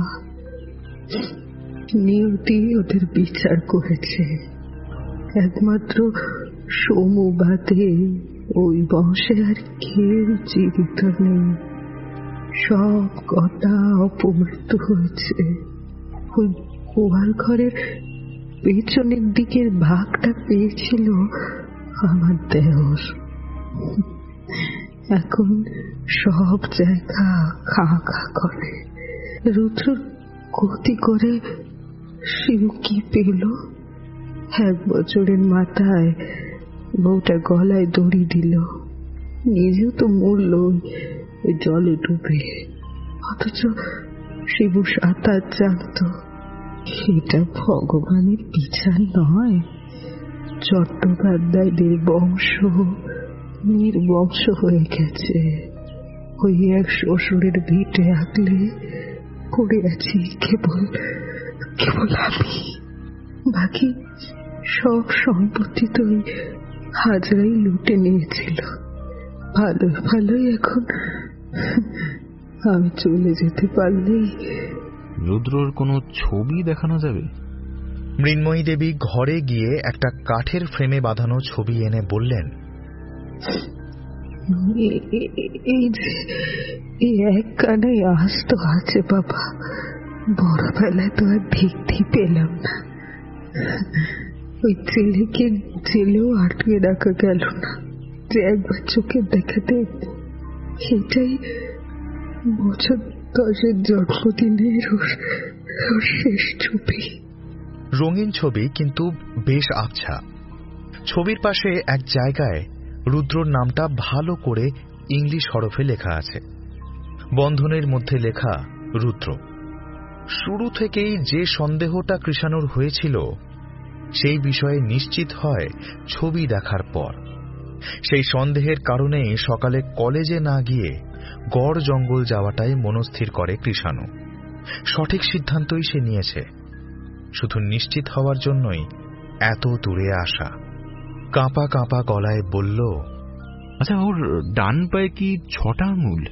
নিয়তি ওদের বিচার করেছে। একমাত্র সমু বাদে ওই বংশে আর কেউ জীবিত নেই। সব কথা অপমৃত্যু হয়েছে। ওই গোয়াল ঘরের পেছনের দিকের ভাগটা পেয়েছিল আমার দেওর। এখন সব জায়গা খা খা করে। রুদ্র ক্ষতি করে শিব কি পেল? 1 বছরের মাথায় বউটা গলায় দড়ি দিল, নিজেও তো মরল ওই জলে ডুবে। অথচ শিবু সাঁতার জানত। সেটা ভগবানের বিচার নয়। চট্টোপাধ্যায়দের বংশ নির্বংশ হয়ে গেছে। ওই এক শ্বশুরের ভিটে আগলে পড়ে আছি কেবল আমি। বাকি সব সম্পত্তি তো ওই হাজরাই লুটে নিয়েছিল। ভালোই এখন আমি চলে যেতে পারলেই। রুদ্রর কোনো ছবি দেখানো যাবে? মৃন্ময়ী দেবী ঘরে গিয়ে একটা কাঠের ফ্রেমে বাঁধানো ছবি এনে বললেন, এই এক কানে আজ তো আছে বাবা, বড়বেলায় তো আর দেখতে পেলাম না। ওই ছেলেকে জেলেও আটকে রাখা গেল না যে একবার চোখে দেখাতে। এটাই বছর 10 জন্মদিনের ওর শেষ ছবি। রঙিন ছবি, কিন্তু বেশ আবছা। ছবির পাশে এক জায়গায় রুদ্রর নামটা ভালো করে ইংলিশ হরফে লেখা আছে, বন্ধনের মধ্যে লেখা রুদ্র। শুরু থেকেই যে সন্দেহটা কৃষাণুর হয়েছিল সেই বিষয়ে নিশ্চিত হয় ছবি দেখার পর। সেই সন্দেহের কারণেই সকালে কলেজে না গিয়ে গড় জঙ্গল যাওয়াটাই মনস্থির করে কৃষাণু। সঠিক সিদ্ধান্তই সে নিয়েছে, শুধু নিশ্চিত হওয়ার জন্যই এত দূরে আসা। কাঁপা কাঁপা গলায় বলল, আচ্ছা, ওর ডান পায়ে কি 6টা আঙুল?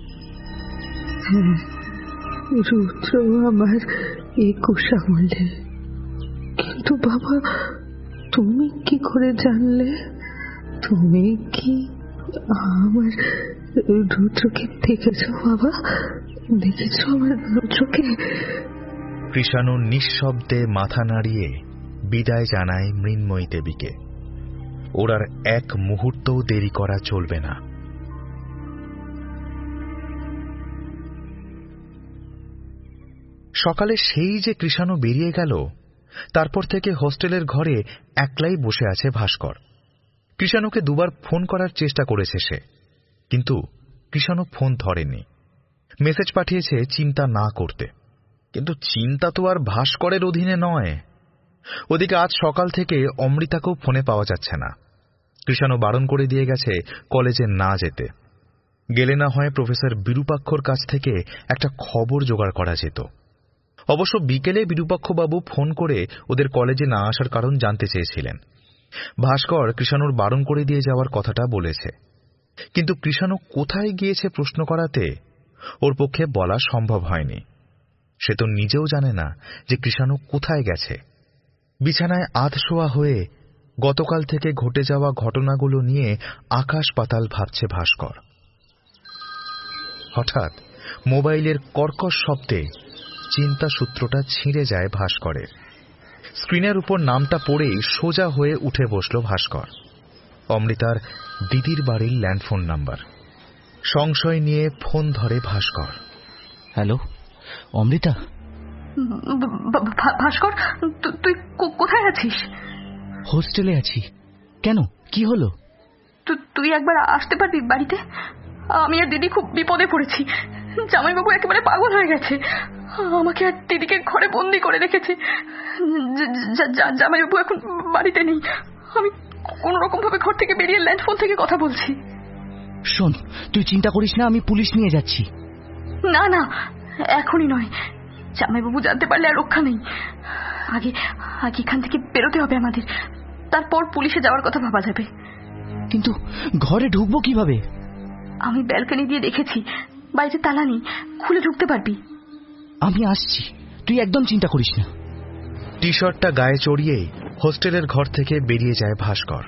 রুদ্র আমার 21 আঙুলে। কিন্তু বাবা, তুমি কি করে জানলে? তুমি কি আমার রুদ্রকে দেখেছ বাবা? দেখেছ আমার রুদ্রকে? কৃষাণু নিঃশব্দে মাথা নাড়িয়ে বিদায় জানায় মৃন্ময়ী দেবীকে। ওর আর এক মুহূর্তও দেরি করা চলবে না। সকালে সেই যে কৃষাণু বেরিয়ে গেল, তারপর থেকে হোস্টেলের ঘরে একলাই বসে আছে ভাস্কর। কৃষাণুকে 2বার ফোন করার চেষ্টা করেছে সে, কিন্তু কৃষাণু ফোন ধরেনি। মেসেজ পাঠিয়েছে চিন্তা না করতে, কিন্তু চিন্তা তো আর ভাস্করের অধীনে নয়। ওদিকে আজ সকাল থেকে অমৃতাকেও ফোনে পাওয়া যাচ্ছে না। কৃষাণু বারণ করে দিয়ে গেছে কলেজে না যেতে। গেলে না হয় প্রফেসর বিরূপাক্ষর কাছ থেকে একটা খবর জোগাড় করা যেত। অবশ্য বিকেলে বিরূপাক্ষবাবু ফোন করে ওদের কলেজে না আসার কারণ জানতে চেয়েছিলেন। ভাস্কর কৃষাণুর বারণ করে দিয়ে যাওয়ার কথাটা বলেছে, কিন্তু কৃষাণু কোথায় গিয়েছে প্রশ্ন করাতে ওর পক্ষে বলা সম্ভব হয়নি। সে তো নিজেও জানে না যে কৃষাণু কোথায় গেছে। বিছানায় আধশোয়া হয়ে গতকাল থেকে ঘটে যাওয়া ঘটনাগুলো নিয়ে আকাশ পাতাল ভাবছে ভাস্কর। হঠাৎ মোবাইলের কর্কশ শব্দে চিন্তা সূত্রটা ছিঁড়ে যায় ভাস্করের। স্ক্রিনের উপর নামটা পড়েই সোজা হয়ে উঠে বসল ভাস্কর। অমৃতার দিদির বাড়ির ল্যান্ডফোন নাম্বার। সংশয় নিয়ে ফোন ধরে ভাস্কর। হ্যালো, অমৃতা? ভাস্কর, তুই কোথায় আছিস? হোস্টেলে আছি। কেন, কি হলো? তুই একবার আসতে পারবি বাড়িতে? আমি আর দিদি খুব বিপদে পড়েছি। জামাইবাবু একেবারে পাগল হয়ে গেছে। আমাকে আর দিদিকে ঘরে বন্দি করে রেখেছে। জামাইবাবু এখন বাড়িতে নেই। আমি কোন রকম ভাবে ঘর থেকে বেরিয়ে ল্যান্ডফোন থেকে কথা বলছি। শোন, তুই চিন্তা করিস না, আমি পুলিশ নিয়ে যাচ্ছি। না না, এখনই নয়। জামাইবাবু জানতে পারলে আর রক্ষা নেই। আগে এখান থেকে বেরোতে হবে আমাদের, তারপর পুলিশে যাওয়ার কথা ভাবা যাবে। কিন্তু ঘরে ঢুকবো কিভাবে? আমি ব্যালকনি দিয়ে দেখেছি, বাড়িতে তালা নেই, খুলে ঢুকতে পারবি। আমি আসছি, তুই একদম চিন্তা করিস না। টি শার্টটা গায়ে চড়িয়ে হোস্টেলের ঘর থেকে বেরিয়ে যায় ভাস্কর।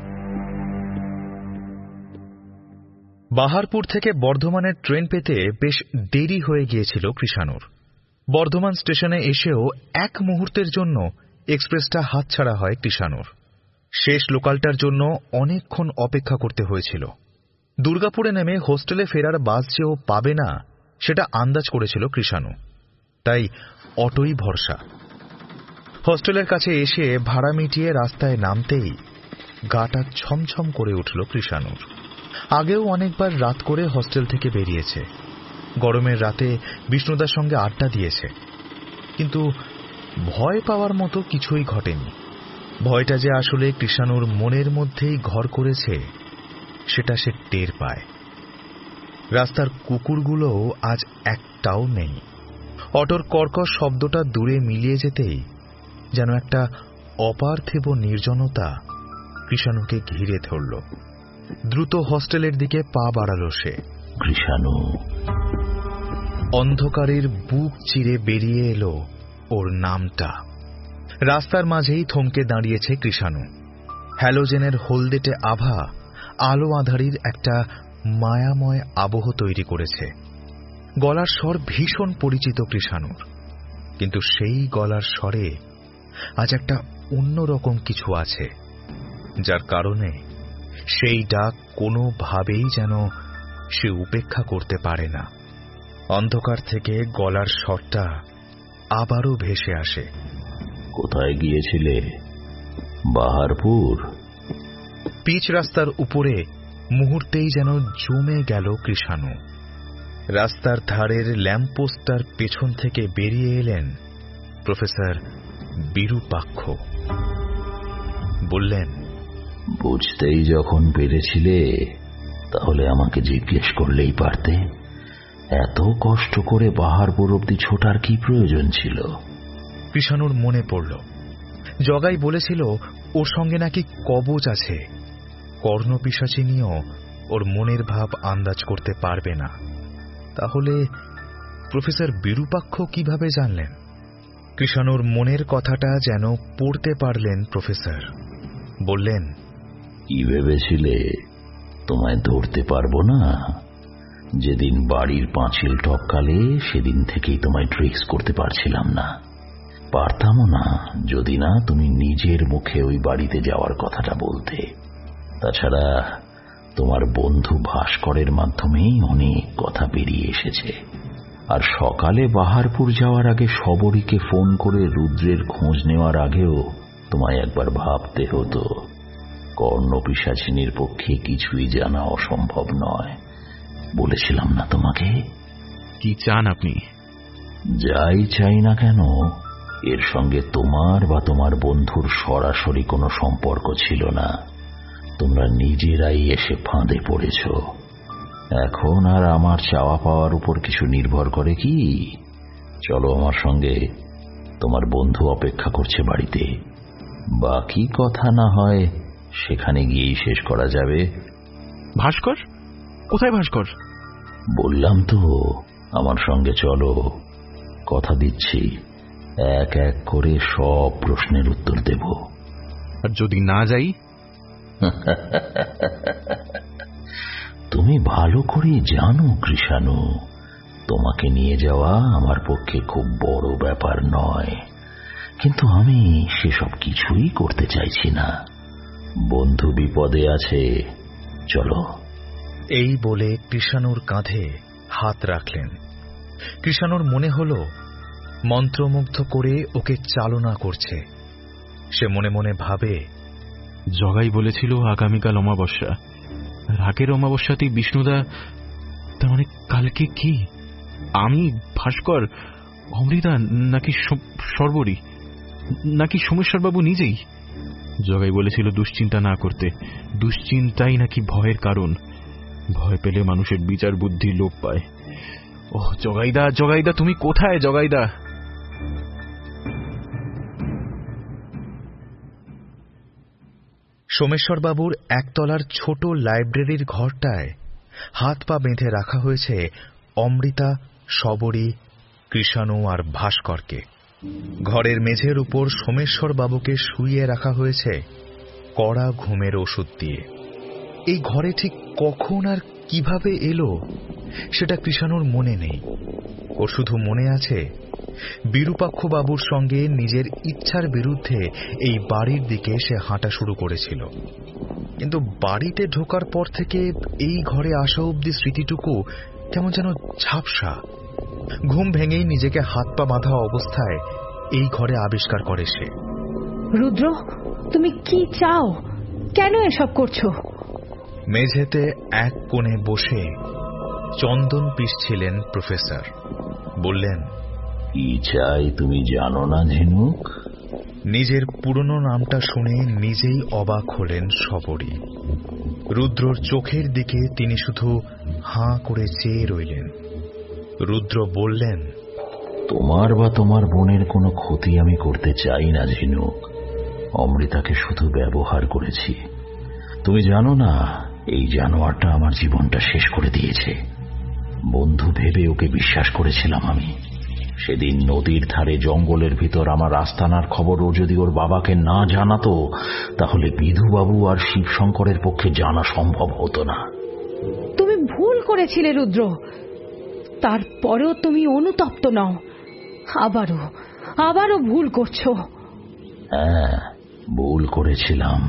বাহারপুর থেকে বর্ধমানের ট্রেন পেতে বেশ দেরি হয়ে গিয়েছিল কৃষাণুর। বর্ধমান স্টেশনে এসেও এক মুহূর্তের জন্য এক্সপ্রেসটা হাতছাড়া হয় কৃষাণুর। শেষ লোকালটার জন্য অনেকক্ষণ অপেক্ষা করতে হয়েছিল। দুর্গাপুরে নেমে হোস্টেলে ফেরার বাস যে ও পাবে না সেটা আন্দাজ করেছিল কৃষাণু, তাই অটোই ভরসা। হোস্টেলের কাছে এসে ভাড়া মিটিয়ে রাস্তায় নামতেই গাটা ছমছম করে উঠল কৃষাণুর। আগেও অনেকবার রাত করে হোস্টেল থেকে বেরিয়েছে, গরমের রাতে বিষ্ণুদার সঙ্গে আড্ডা দিয়েছে, কিন্তু ভয় পাওয়ার মতো কিছুই ঘটেনি। ভয়টা যে আসলে কৃষাণুর মনের মধ্যেই ঘর করেছে সেটা সে টের পায়। রাস্তার কুকুরগুলোও আজ একটাও নেই। অটোর কর্কশ শব্দটা দূরে মিলিয়ে যেতেই যেন একটা অপার্থিব নির্জনতা কৃষাণুকে ঘিরে ধরল। দ্রুত হোস্টেলের দিকে পা বাড়াল সে। কৃষাণু। অন্ধকারের বুক চিরে বেরিয়ে এলো ওর নামটা। রাস্তার মাঝেই থমকে দাঁড়িয়েছে কৃষাণু। হ্যালোজেনের হলদেটে আভা আলো আঁধারির একটা মায়াময় আবহ তৈরি করেছে। গলার স্বর ভীষণ পরিচিত কৃষাণুর, কিন্তু সেই গলার স্বরে আজ একটা অন্যরকম কিছু আছে, যার কারণে সেই ডাক কোনোভাবেই যেন সে উপেক্ষা করতে পারে না। অন্ধকার থেকে গলার স্বরটা আবারও ভেসে আসে। কোথায় গিয়েছিলে? বাহারপুর? পিচ রাস্তার উপরে মুহূর্তেই যেন জমে গেল কৃষাণু। রাস্তার ধারের ল্যাম্পপোস্টটার পেছন থেকে বেরিয়ে এলেন প্রফেসর বিরূপাক্ষ। বললেন, বুঝতেই যখন পেরেছিলে তাহলে আমাকে জিজ্ঞেস করলেই পারতে। এত কষ্ট করে বাহারপুর অব্দি ছোটার কি প্রয়োজন ছিল? কৃষাণুর মনে পড়ল, জগাই বলেছিল ওর সঙ্গে নাকি কবচ আছে, কর্ণপিশাচিনীও ওর মনের ভাব আন্দাজ করতে পারবে না। তাহলে প্রফেসর বিরূপাক্ষ কিভাবে জানলেন? কৃষাণুর মনের কথাটা যেন পড়তে পারলেন প্রফেসর। বললেন, কি ভেবেছিলে তোমায় ধরতে পারবো না? যেদিন বাড়ির পাঁচিল টপকালে সেদিন থেকেই তোমায় ট্রেস করতে পারছিলাম না। পারতামও না যদি না তুমি নিজের মুখে ওই বাড়িতে যাওয়ার কথাটা বলতে। তাছাড়া তোমার বন্ধু ভাস্করের মাধ্যমেই অনেক কথা বেরিয়ে এসেছে। আর সকালে বাহারপুর যাওয়ার আগে সবরীকে ফোন করে রুদ্রের খোঁজ নেওয়ার আগেও তোমায় একবার ভাবতে হতো। কর্ণপিশাচিনীর পক্ষে কিছুই জানা অসম্ভব নয়, বলেছিলাম না তোমাকে? কি চান আপনি? যাই চাই না কেন, এর সঙ্গে তোমার বা তোমার বন্ধুর সরাসরি কোনো সম্পর্ক ছিল না। তোমরা নিজেরাই এসে ফাঁদে পড়েছ। এখন আর আমার চাওয়া পাওয়ার উপর কিছু নির্ভর করে কি? চলো আমার সঙ্গে, তোমার বন্ধু অপেক্ষা করছে বাড়িতে। বাকি কথা না হয় সেখানে গিয়েই শেষ করা যাবে। ভাস্কর? কোথায় ভাস্কর? বললাম তো, আমার সঙ্গে চলো। কথা দিচ্ছি এক এক করে সব প্রশ্নের উত্তর দেব। আর যদি না যাই? তুমি ভালো করে জানো কৃষাণু, তোমাকে নিয়ে যাওয়া আমার পক্ষে খুব বড় ব্যাপার নয়, কিন্তু আমি সেসব কিছুই করতে চাইছি না। বন্ধু বিপদে আছে, চলো। এই বলে কৃষাণুর কাঁধে হাত রাখলেন। কৃষাণুর মনে হল মন্ত্রমুগ্ধ করে ওকে চালনা করছে। সে মনে মনে ভাবে, জগাই বলেছিল আগামীকাল অমাবস্যা, রাগের অমাবস্যাতেই বিষ্ণুদা, তার মানে কালকে কি? আমি, ভাস্কর, অমৃতা, নাকি সর্বরী, নাকি সোমেশ্বরবাবু নিজেই? জগাই বলেছিল দুশ্চিন্তা না করতে, দুশ্চিন্তাই নাকি ভয়ের কারণ। ভয় পেলে মানুষের বিচার বুদ্ধি লোপ পায়। ওহ জগাইদা, জগাইদা, তুমি কোথায় জগাইদা? সোমেশ্বরবাবুর একতলার ছোট লাইব্রেরির ঘরটায় হাত পা বেঁধে রাখা হয়েছে অমৃতা, সবরী, কৃষাণু আর ভাস্করকে। ঘরের মেঝের উপর সোমেশ্বরবাবুকে শুইয়ে রাখা হয়েছে কড়া ঘুমের ওষুধ দিয়ে। এই ঘরে ঠিক কখন আর কিভাবে এলো সেটা কৃষাণুর মনে নেই। ওর শুধু মনে আছে বিরূপাক্ষ বাবুর সঙ্গে নিজের ইচ্ছার বিরুদ্ধে এই বাড়ির দিকে সে হাঁটা শুরু করেছিল। কিন্তু বাড়িতে ঢোকার পর থেকে এই ঘরে আসা অবধি স্মৃতিটুকু কেমন যেন ঝাপসা। ঘুম ভেঙেই নিজেকে হাত পা বাঁধা অবস্থায় এই ঘরে আবিষ্কার করে সে। রুদ্র, তুমি কি চাও? কেন এসব করছো? মেঝেতে এক কোণে বসে চন্দন পিষছিলেন প্রফেসর। বললেন, কি চাই তুমি জানো না ঝিনুক? নিজের পুরনো নামটা শুনে নিজেই অবাক হলেন সবরী। রুদ্রর চোখের দিকে তিনি শুধু হাঁ করে চেয়ে রইলেন। রুদ্র বললেন, তোমার বা তোমার বোনের কোনো ক্ষতি আমি করতে চাই না ঝিনুক। অমৃতাকে শুধু ব্যবহার করেছি। তুমি জানো না, এই জানোয়ারটা আমার জীবনটা শেষ করে দিয়েছে। বন্ধু ভেবে ওকে বিশ্বাস করেছিলাম আমি, সেদিন নদীর ধারে জঙ্গলের ভিতর আমার আস্তানার খবরও যদি ওর বাবাকে না জানাতো, তাহলে বিধুবাবু আর শিবশঙ্করের পক্ষে জানা সম্ভব হতো না। তুমি ভুল করেছিলে রুদ্র, তারপরেও তুমি অনুতপ্ত নও। আবারও ভুল করছো। হ্যাঁ, ভুল করেছিলাম।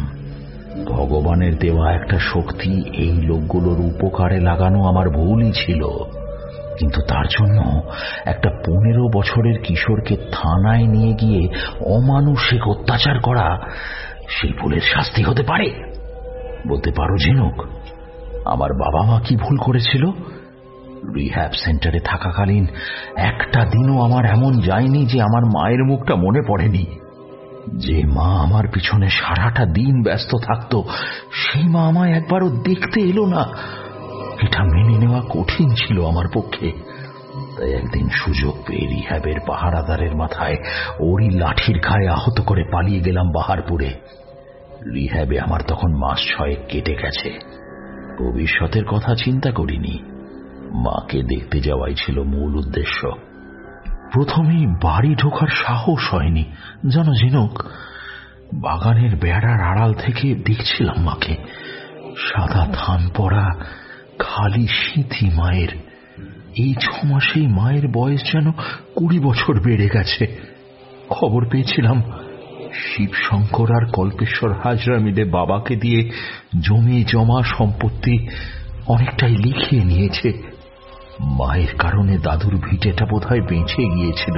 ভগবানের দেওয়া একটা শক্তি এই লোকগুলোর উপকারে লাগানো আমার ভুলই ছিল, কিন্তু তার জন্য একটা 15 বছরের কিশোরকে থানায় নিয়ে গিয়ে অমানুষিক অত্যাচার করা, সেই ভুলের শাস্তি হতে পারে? বলতে পারো ঝিনুক, আমার বাবা মা কি ভুল করেছিল? রিহ্যাব সেন্টারে থাকাকালীন একটা দিনও আমার এমন যায়নি যে আমার মায়ের মুখটা মনে পড়েনি। যে মা আমার পিছনে সারাটা দিন ব্যস্ত থাকতো, সেই মা আমায় একবারও দেখতে এলো না। এটা মেনে নেওয়া কঠিন ছিল আমার পক্ষে। তাই একদিন সুযোগ পেয়ে রিহ্যাবের পাহারাদারের মাথায় ওরই লাঠির ঘায়ে আহত করে পালিয়ে গেলাম বাহারপুরে। রিহ্যাবে আমার তখন মাস 6 কেটে গেছে। ভবিষ্যতের কথা চিন্তা করিনি, মাকে দেখতে যাওয়াই ছিল মূল উদ্দেশ্য। প্রথমেই বাড়ি ঢোকার সাহস হয়নি। জানো ঝিনুক, বাগানের বেড়ার আড়াল থেকে দেখছিলাম মাকে। সাদা ধান পড়া, খালি সিঁথি মায়ের। এই 6 মাসেই মায়ের বয়স যেন 20 বছর বেড়ে গেছে। খবর পেয়েছিলাম শিবশঙ্কর আর কল্পেশ্বর হাজরা মিলে বাবাকে দিয়ে জমি জমা সম্পত্তি অনেকটাই লিখিয়ে নিয়েছে। মায়ের কারণে দাদুর ভিটেটা বোধহয় বেঁচে গিয়েছিল।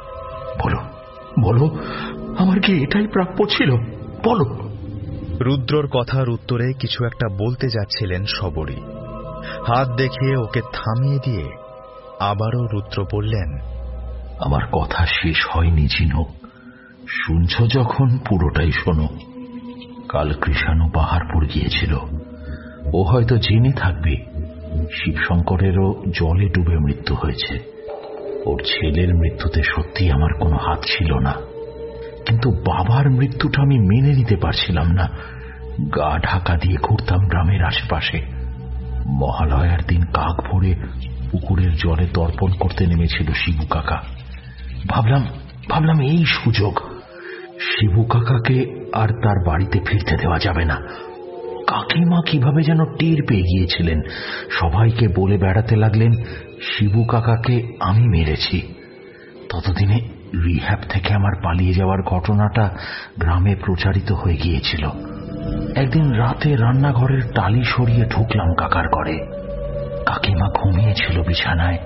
বলো বলো, আমার কি এটাই প্রাপ্য ছিল? বলো। রুদ্রর কথার উত্তরে কিছু একটা বলতে যাচ্ছিলেন সবরী। হাত দেখিয়ে ওকে থামিয়ে দিয়ে আবারও রুদ্র বললেন, আমার কথা শেষ হয়নি ঝিনুক, শুনছ যখন পুরোটাই শোনো। কাল কৃষাণু পাহাড়পুর গিয়েছিল। ও হয়তো জেনে থাকবে শিবশঙ্করেরও জলে ডুবে মৃত্যু হয়েছে। ওর ছেলের মৃত্যুতে সত্যি আমার কোনো হাত ছিল না, কিন্তু বাবার মৃত্যুটা আমি মেনে নিতে পারছিলাম না। গা ঢাকা দিয়ে ঘুরতাম গ্রামের আশেপাশে। মহালয়ার দিন কাক ভরে পুকুরের জলে তর্পণ করতে নেমেছিল শিবু কাকা। ভাবলাম এই সুযোগ। শিবু কাকাকে আর তার বাড়িতে ফিরতে দেওয়া যাবে না। কাকিমা কিভাবে যেন টের পেয়ে গিয়েছিলেন, সবাইকে বলে বেড়াতে লাগলেন শিবু কাকাকে আমি মেরেছি। ততদিনে রিহ্যাব থেকে আমার পালিয়ে যাওয়ার ঘটনাটা গ্রামে প্রচারিত হয়ে গিয়েছিল। একদিন রাতে রান্নাঘরের টালি সরিয়ে ঢুকলাম কাকার ঘরে। কাকিমা ঘুমিয়েছিল বিছানায়।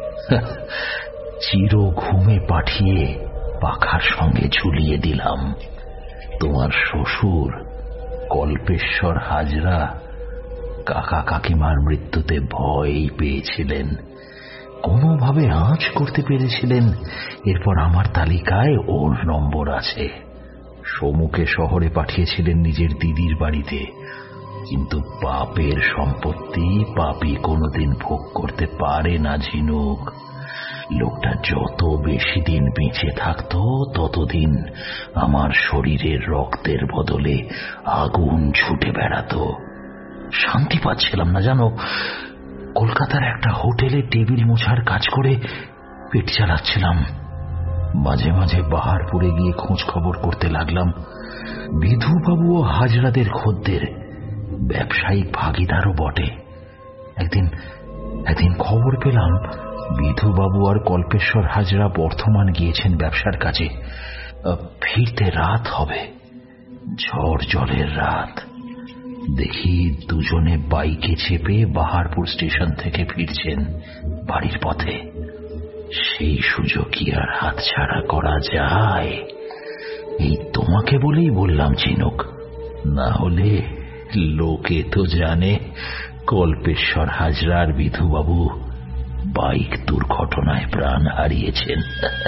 চির ঘুমে পাঠিয়ে পাখার সঙ্গে ঝুলিয়ে দিলাম। তোমার শ্বশুর কল্পেশ্বর হাজরা কাকা কাকিমার মৃত্যুতে ভয় পেয়েছিলেন, কোনোভাবে আঁচ করতে পেরেছিলেন এরপর আমার তালিকায় ওর নম্বর আছে। সমুকে শহরে পাঠিয়েছিলেন নিজের দিদির বাড়িতে, কিন্তু পাপের সম্পত্তি পাপী কোনোদিন ভোগ করতে পারে না ঝিনুক। লোকটা যত বেশি দিন বেঁচে থাকতো ততদিন আমার শরীরের রক্তের বদলে আগুন ছুটে বেড়াতো। শান্তি পাচ্ছিলাম না জানো। কলকাতার একটা হোটেলে টেবিল মোছার কাজ করে পেট চালাচ্ছিলাম। মাঝে মাঝে বাহারপুরে গিয়ে খোঁজ খবর করতে লাগলাম। বিধুবাবু ও হাজরাদের খদ্দের, ব্যবসায়িক ভাগিদারও বটে। একদিন খবর পেলাম বিধুবাবু আর কল্পেশ্বর হাজরা বর্ধমান গিয়েছেন ব্যবসার কাজে। ফিরতে রাত হবে, ঝড় জলের রাত। দেখি দুজনে বাইকে চেপে বাহারপুর স্টেশন থেকে ফিরছেন বাড়ির পথে। সেই সুযোগ কি আর হাতছাড়া করা যায়? এই তোমাকে বলেই বললাম ঝিনুক, না হলে লোকে তো জানে কল্পেশ্বর হাজরা আর বিধুবাবু বাইক দুর্ঘটনায় প্রাণ হারিয়েছেন।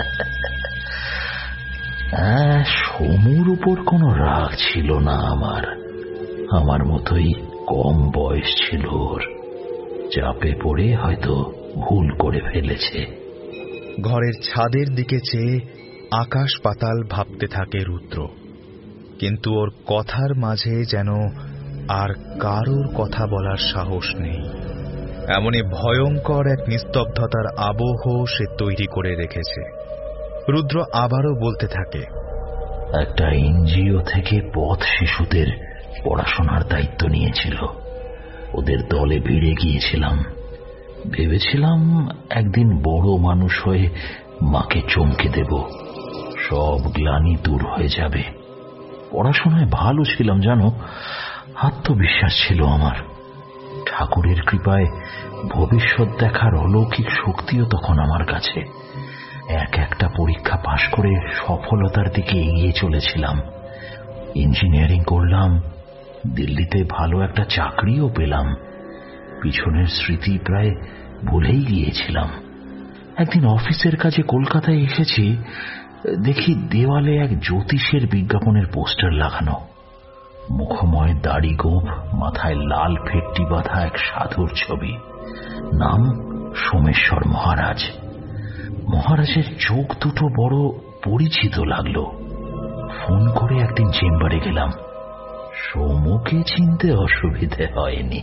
সমুর উপর কোনো রাগ ছিল না আমার মতোই কম বয়স ছিল ওর। চাপে পড়ে হয়তো ভুল করে ফেলেছে। ঘরের ছাদের দিকে চেয়ে আকাশ পাতাল ভাবতে থাকে রুদ্র, কিন্তু ওর কথার মাঝে যেন আর কারোর কথা বলার সাহস নেই। এমনই ভয়ঙ্কর এক নিস্তব্ধতার আবহ সে তৈরি করে রেখেছে। রুদ্র আবারও বলতে থাকে, একটা এনজিও থেকে পথ শিশুদের পড়াশোনার দায়িত্ব নিয়েছিল। ওদের দলে ভিড়ে গিয়েছিলাম। ভেবেছিলাম একদিন বড় মানুষ হয়ে মাকে চমকে দেব, সব গ্লানি দূর হয়ে যাবে। পড়াশোনায় ভালো ছিলাম জানো, আত্মবিশ্বাস ছিল আমার। ঠাকুরের কৃপায় ভবিষ্যৎ দেখার অলৌকিক শক্তিও তখন আমার কাছে। একটা পরীক্ষা পাশ করে সফলতার দিকে এগিয়ে চলেছিলাম। ইঞ্জিনিয়ারিং করলাম, দিল্লিতে ভালো একটা চাকরিও পেলাম। পিছনের স্মৃতি প্রায় ভুলেই গিয়েছিলাম। একদিন অফিসের কাজে কলকাতায় এসেছি, দেখি দেওয়ালে এক জ্যোতিষের বিজ্ঞাপনের পোস্টার লাগানো। মুখময় দাড়ি গোঁফ, মাথায় লাল ফেট্টি বাঁধা এক সাধুর ছবি। নাম সোমেশ্বর মহারাজ। মহারাজের চোখ দুটো বড় পরিচিত লাগলো। ফোন করে একদিন চেম্বারে গেলাম। সোমুকে চিনতে অসুবিধে হয়নি।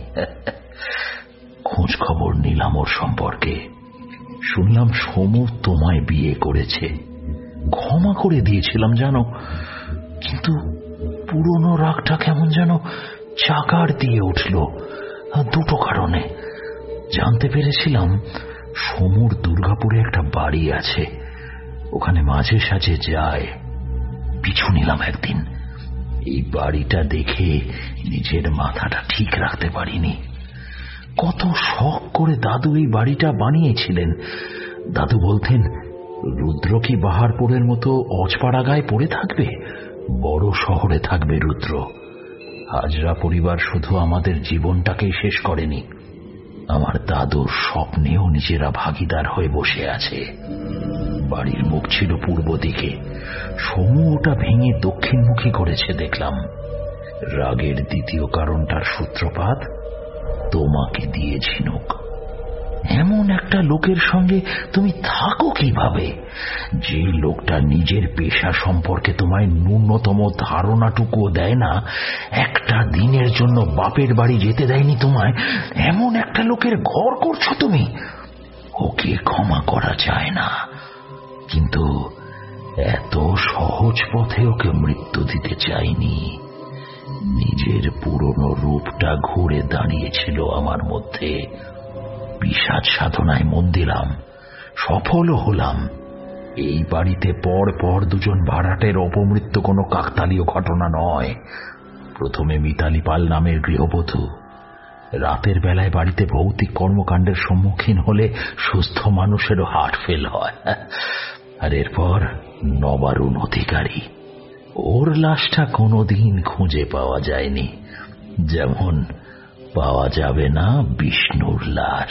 খোঁজ খবর নিলাম ওর সম্পর্কে। শুনলাম সোমু তোমায় বিয়ে করেছে। ক্ষমা করে দিয়েছিলাম জানো, কিন্তু পুরনো রাগটা কেমন যেন চাকার দিয়ে উঠল। দুটো কারণে। জানতে পেরেছিলাম সোমুর দুর্গাপুরে একটা বাড়ি আছে, ওখানে মাঝে সাঝে যায়। পিছু নিলাম একদিন। এই বাড়িটা দেখে নিজের মাথাটা ঠিক রাখতে পারিনি। কত শখ করে দাদু এই বাড়িটা বানিয়েছিলেন। দাদু বলতেন, রুদ্র কি বাহারপুরের মতো অজপাড়া গায়ে পড়ে থাকবে, বড় শহরে থাকবে রুদ্র। হাজরা পরিবার শুধু আমাদের জীবনটাকেই শেষ করেনি, আমার দাদুর স্বপ্নেও নিজেরা ভাগিদার হয়ে বসে আছে। বাড়ির মুখ ছিল পূর্ব দিকে, সমু ওটা ভেঙে দক্ষিণমুখী করেছে দেখলাম। রাগের দ্বিতীয় কারণটার সূত্রপাত তোমাকে দিয়ে ঝিনুক। এমন একটা লোকের সঙ্গে তুমি থাকো কিভাবে, যে লোকটা নিজের পেশা সম্পর্কে তোমায় ন্যূনতম ধারণাটুকুও দেয় না, একটা দিনের জন্য বাপের বাড়ি যেতে দেয়নি তোমায়, এমন একটা লোকের ঘর করছো তুমি। ওকে ক্ষমা করা যায় না, কিন্তু এত সহজ পথে ওকে মৃত্যু দিতে চাইনি। নিজের পুরনো রূপটা ঘুরে দাঁড়িয়েছিল আমার মধ্যে। পিশাচ সাধনায় মন দিলাম, সফলও হলাম। এই বাড়িতে পর পর দুজন ভাড়াটের অপমৃত্যু কোনো কাকতালীয় ঘটনা নয়। প্রথমে মিতালি পাল নামের গৃহবধূ। রাতের বেলায় বাড়িতে ভৌতিক কর্মকাণ্ডের সম্মুখীন হলে সুস্থ মানুষেরও হার্ট ফেল হয়। আর এরপর নবারুণ অধিকারী। ওর লাশটা কোনোদিন খুঁজে পাওয়া যায়নি, যেমন পাওয়া যাবে না বিষ্ণুর লাশ।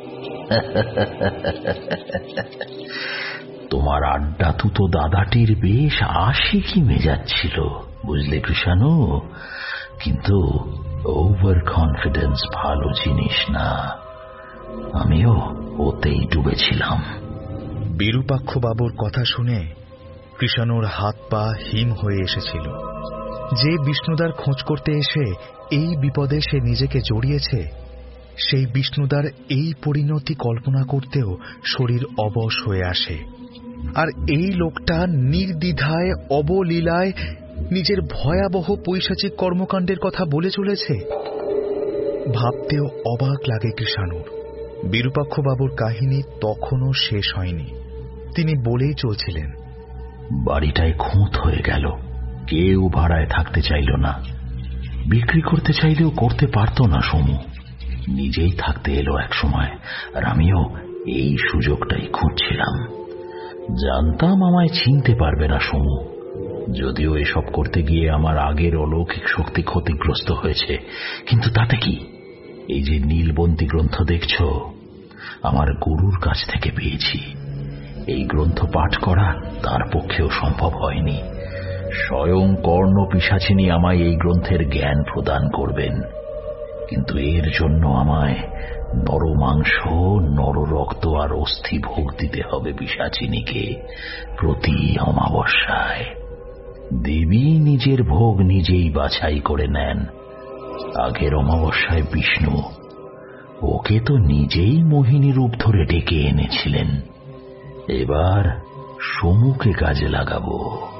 তোমার আড্ডাতুতো দাদাটির বেশ আশিকি মেজাজ ছিল, বুঝলে কৃষাণু, কিন্তু ওভার কনফিডেন্স ভালো জিনিস না। আমিও ওতেই ডুবেছিলাম। বিরূপাক্ষ বাবুর কথা শুনে কৃষাণুর হাত পা হিম হয়ে এসেছিল। যে বিষ্ণুদার খোঁজ করতে এসে এই বিপদে সে নিজেকে জড়িয়েছে, সেই বিষ্ণুদার এই পরিণতি কল্পনা করতেও শরীর অবশ হয়ে আসে। আর এই লোকটা নির্দ্বিধায় অবলীলায় নিজের ভয়াবহ পৈশাচিক কর্মকাণ্ডের কথা বলে চলেছে। ভাবতেও অবাক লাগে কৃষাণুর। বিরূপাক্ষ বাবুর কাহিনী তখনও শেষ হয়নি। তিনি বলেই চলছিলেন, বাড়িটায় খুঁত হয়ে গেল। কেউ ভাড়ায় থাকতে চাইল না, বিক্রি করতে চাইলেও করতে পারত না সমু। নিজেই থাকতে এলো এক সময়, আর আমিও এই সুযোগটাই খুঁজছিলাম। জানতাম আমায় চিনতে পারবে না সমু, যদিও এসব করতে গিয়ে আমার আগের অলৌকিক শক্তি ক্ষতিগ্রস্ত হয়েছে। কিন্তু তাতে কি, এই যে নীলবন্তী গ্রন্থ দেখছ, আমার গুরুর কাছ থেকে পেয়েছি। এই গ্রন্থ পাঠ করা তার পক্ষেও সম্ভব হয়নি। স্বয়ং কর্ণ পিশাচিনী আমায় এই গ্রন্থের জ্ঞান প্রদান করবেন, কিন্তু এর জন্য আমায় নরমাংস, নররক্ত আর অস্থি ভোগ দিতে হবে পিশাচিনীকে প্রতি অমাবস্যায়। দেবী নিজের ভোগ নিজেই বাছাই করে নেন। আগের অমাবস্যায় বিষ্ণু, ওকে তো নিজেই মোহিনী রূপ ধরে ডেকে এনেছিলেন, এবার সমুকে কাজে লাগাবো।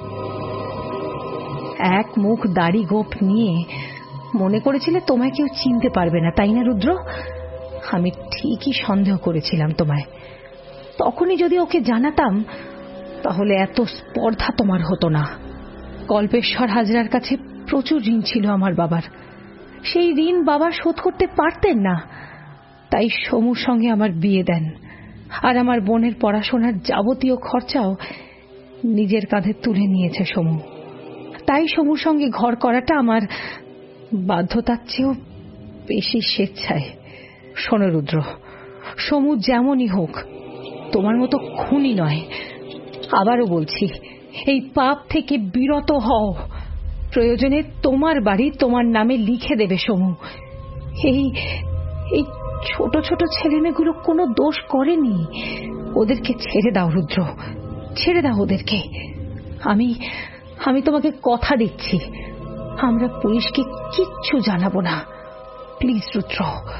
এক মুখ দাড়ি গোপ নিয়ে মনে করেছিলে তোমায় কেউ চিনতে পারবে না, তাই না রুদ্র? আমি ঠিকই সন্দেহ করেছিলাম তোমায়। তখনই যদি ওকে জানাতাম তাহলে এত স্পর্ধা তোমার হতো না। কল্পেশ্বর হাজরার কাছে প্রচুর ঋণ ছিল আমার বাবার, সেই ঋণ বাবা শোধ করতে পারতেন না, তাই সমুর সঙ্গে আমার বিয়ে দেন, আর আমার বোনের পড়াশোনার যাবতীয় খরচাও নিজের কাঁধে তুলে নিয়েছে সমু। তাই সমুর সঙ্গে ঘর করাটা আমার বাধ্যতার চেয়েও বেশি স্বেচ্ছায়। শোনো রুদ্র, সমু যেমনই হোক তোমার মতো খুনি নয়। আবারও বলছি, এই পাপ থেকে বিরত হও। প্রয়োজনে তোমার বাড়ি তোমার নামে লিখে দেবে সমু। এই এই ছোট ছোট ছেলেমেয়েগুলো কোনো দোষ করেনি, ওদেরকে ছেড়ে দাও রুদ্র, ছেড়ে দাও ওদেরকে। আমি আমি তোমাকে কথা দিচ্ছি, আমরা পুলিশকে কিচ্ছু জানাবো না। প্লিজ রুদ্র।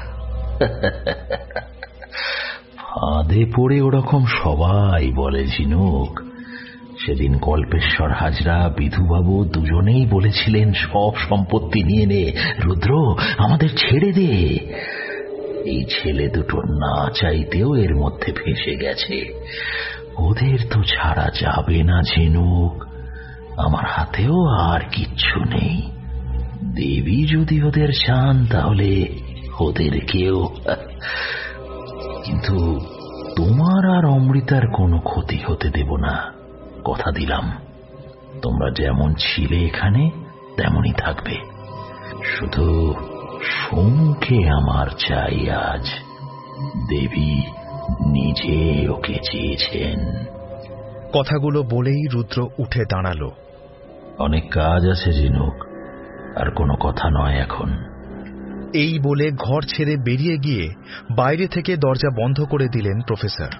ফাঁদে পড়ে ওরকম সবাই বলে ঝিনুক। সেদিন কল্পেশ্বর হাজরা, বিধুবাবু দুজনেই বলেছিলেন সব সম্পত্তি নিয়ে নে রুদ্র, আমাদের ছেড়ে দে। এই ছেলে দুটো না চাইতেও এর মধ্যে ফেঁসে গেছে। ওদের তো ছাড়া যাবে না ঝিনুক। আমার হাতেও আর কিচ্ছু নেই। দেবী যদি ওদের চান তাহলে ওদেরকেও। কিন্তু তোমার আর অমৃতার কোনো ক্ষতি হতে দেব না, কথা দিলাম। তোমরা যেমন ছিলে এখানে তেমনই থাকবে। শুধু সমুখে আমার চাই আজ। দেবী নিজে ওকে চেয়েছেন। কথাগুলো বলেই রুদ্র উঠে দাঁড়ালো। অনেক কাজ আছে ঝিনুক, আর কোনো কথা নয় এখন। এই বলে ঘর ছেড়ে বেরিয়ে গিয়ে বাইরে থেকে দরজা বন্ধ করে দিলেন প্রফেসর।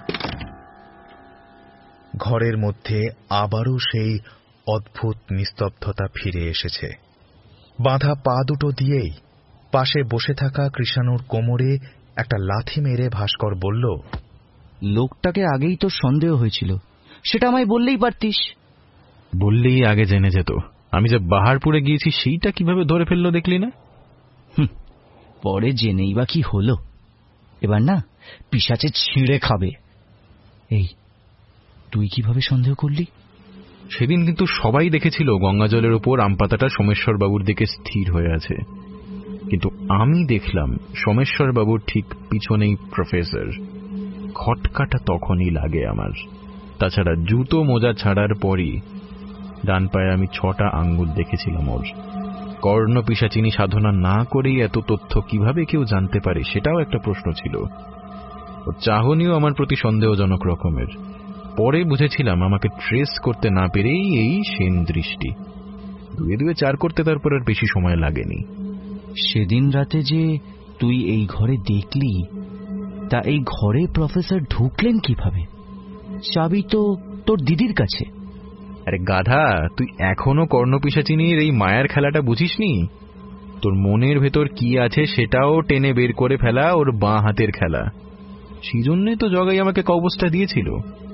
ঘরের মধ্যে আবারও সেই অদ্ভুত নিস্তব্ধতা ফিরে এসেছে। বাঁধা পা দুটো দিয়েই পাশে বসে থাকা কৃষাণুর কোমরে একটা লাথি মেরে ভাস্কর বলল, লোকটাকে আগেই তো সন্দেহ হয়েছিল, সেটা আমায় বললেই পারতিস। বললেই আগে জেনে যেত। আমি যে বাহারপুরে গিয়েছি সেইটা কিভাবে ধরে ফেললো দেখলি না? পরে জেনেই বা কি হলো? এবার না পিশাচে ছিঁড়ে খাবে। এই তুই কিভাবে সন্দেহ করলি? সেদিন কিন্তু সবাই দেখেছিল গঙ্গাজলের ওপর আমপাতাটা সোমেশ্বর বাবুর দিকে স্থির হয়ে আছে, কিন্তু আমি দেখলাম সোমেশ্বর বাবুর ঠিক পিছনেই প্রফেসর। খটকাটা তখনই লাগে আমার। তাছাড়া জুতো মোজা ছাড়ার পরই ডান পায়ে আমি 6টা আঙ্গুল দেখেছিলাম ওর। কর্ণ পিশাচিনী সাধনা না করেই এত তথ্য কিভাবে কেউ জানতে পারে সেটাও একটা প্রশ্ন ছিল। ওর চাহনিও আমার প্রতি সন্দেহজনক রকমের। পরে বুঝেছিলাম আমাকে ট্রেস করতে না পেরেই এই সেন দৃষ্টি। 2-2 4 করতে তারপর আর বেশি সময় লাগেনি। সেদিন রাতে যে তুই এই ঘরে দেখলি, তা এই ঘরে প্রফেসর ঢুকলেন কিভাবে? চাবি তো তোর দিদির কাছে। আরে গাধা, তুই এখনো কর্ণপিশাচিনীর এই মায়ার খেলাটা বুঝিসনি? তোর মনের ভেতর কি আছে সেটাও টেনে বের করে ফেলা ওর বাঁ হাতের খেলা। সেই জন্যই তো জগাই আমাকে কবচটা দিয়েছিল।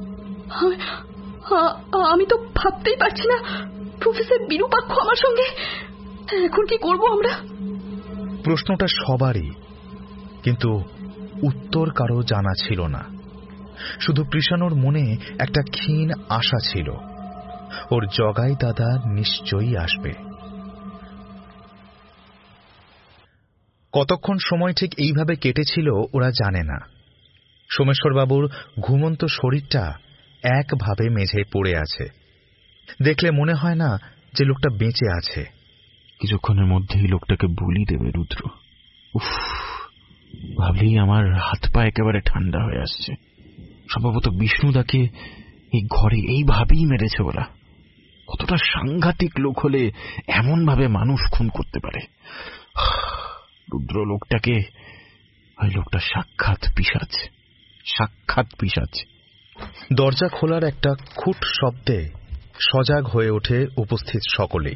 আমি তো ভাবতেই পারছি না প্রফেসর বিরূপাক্ষ আমার সঙ্গে। এখন কি করব আমরা? প্রশ্নটা সবারই, কিন্তু উত্তর কারো জানা ছিল না। শুধু কৃষাণুর মনে একটা ক্ষীণ আশা ছিল, ওর জগাই দাদা নিশ্চয়ই আসবে। কতক্ষণ সময় ঠিক এইভাবে কেটেছিল ওরা জানে না। সোমেশ্বরবাবুর ঘুমন্ত শরীরটা একভাবে মেঝেয় পড়ে আছে। দেখলে মনে হয় না যে লোকটা বেঁচে আছে। কিছুক্ষণের মধ্যেই লোকটাকে বলি দেবে রুদ্র। উফ, ভাবলেই আমার হাত পা একেবারে ঠান্ডা হয়ে আসছে। সম্ভবত বিষ্ণুদাকে এই ঘরে এইভাবেই মেরেছে ওরা। কতটা সাংঘাতিক লোক হলে এমন ভাবে মানুষ খুন করতে পারে? রুদ্র লোকটাকে, ওই লোকটা সাক্ষাৎ পিশাচ, সাক্ষাৎ পিশাচ। দরজা খোলার একটা খুট শব্দে সজাগ হয়ে ওঠে উপস্থিত সকলেই।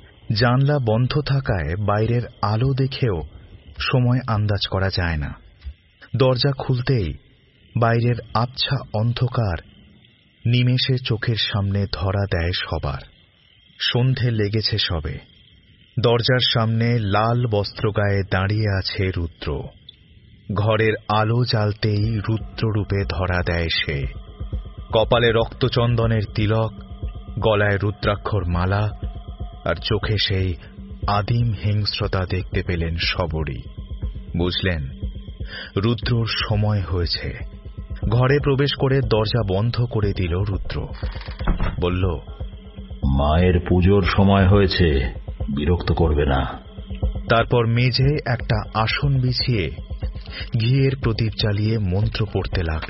জানলা বন্ধ থাকায় বাইরের আলো দেখেও সময় আন্দাজ করা যায় না। দরজা খুলতেই বাইরের আবছা অন্ধকার নিমেষে চোখের সামনে ধরা দেয় সবার। সন্ধে লেগেছে সবে। দরজার সামনে লাল বস্ত্র গায়ে দাঁড়িয়ে আছে রুদ্র। ঘরের আলো জ্বালতেই রুদ্ররূপে ধরা দেয় সে। কপালে রক্তচন্দনের তিলক, গলায় রুদ্রাক্ষর মালা, আর চোখে সেই আদিম হিংস্রতা দেখতে পেলেন সবরই। বুঝলেন রুদ্রর সময় হয়েছে। ঘরে প্রবেশ করে দরজা বন্ধ করে দিল রুদ্র। বলল, মায়ের পুজোর সময় হয়েছে, বিরক্ত করবে না। তারপর মেঝে একটা আসন বিছিয়ে ঘিয়ের প্রদীপ জ্বালিয়ে মন্ত্র পড়তে লাগল।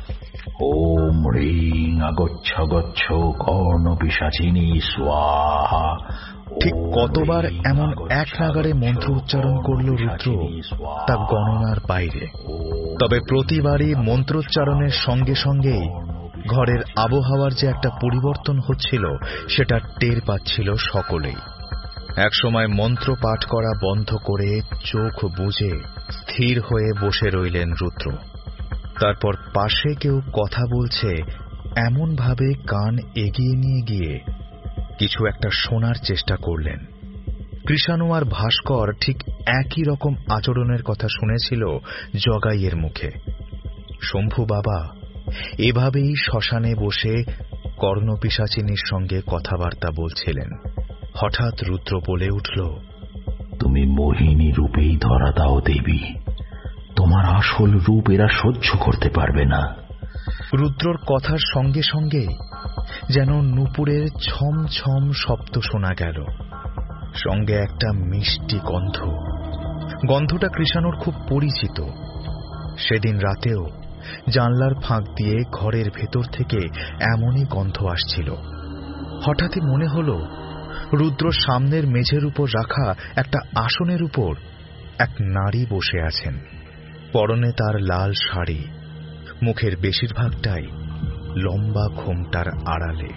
ওম হ্রিং আগচ্ছ গচ্ছ কর্ণপিশাচিনী স্বাহা। ঠিক কতবার এমন এক নাগারে মন্ত্র উচ্চারণ করল রুদ্র তা গণনার বাইরে। তবে প্রতিবারই মন্ত্রোচ্চারণের সঙ্গে সঙ্গেই ঘরের আবহাওয়ার যে একটা পরিবর্তন হচ্ছিল সেটা টের পাচ্ছিল সকলেই। একসময় মন্ত্র পাঠ করা বন্ধ করে চোখ বুজে স্থির হয়ে বসে রইলেন রুদ্র। তারপর পাশে কেউ কথা বলছে এমন ভাবে কান এগিয়ে নিয়ে গিয়ে কিছু একটা শোনার চেষ্টা করলেন। কৃষাণু আর ভাস্কর ঠিক একই রকম আচরণের কথা শুনেছিল জগাইয়ের মুখে। শম্ভু বাবা এভাবেই শ্মশানে বসে কর্ণপিশাচিনীর সঙ্গে কথাবার্তা বলছিলেন। হঠাৎ রুদ্র বলে উঠল, তুমি মোহিনী রূপেই ধরা দাও দেবী, তোমার আসল রূপ এরা সহ্য করতে পারবে না। রুদ্রর কথার সঙ্গে সঙ্গে যেন নূপুরের ছম ছম শব্দ শোনা গেল, সঙ্গে একটা মিষ্টি গন্ধ। গন্ধটা কৃষাণুর খুব পরিচিত। সেদিন রাতেও জানলার ফাঁক দিয়ে ঘরের ভেতর থেকে এমনই গন্ধ আসছিল। হঠাৎই মনে হল রুদ্র সামনের মেঝের উপর রাখা একটা আসনের উপর এক নারী বসে আছেন। পরনে তার লাল শাড়ি, মুখের বেশিরভাগটাই লম্বা ঘোমটার আড়ালে।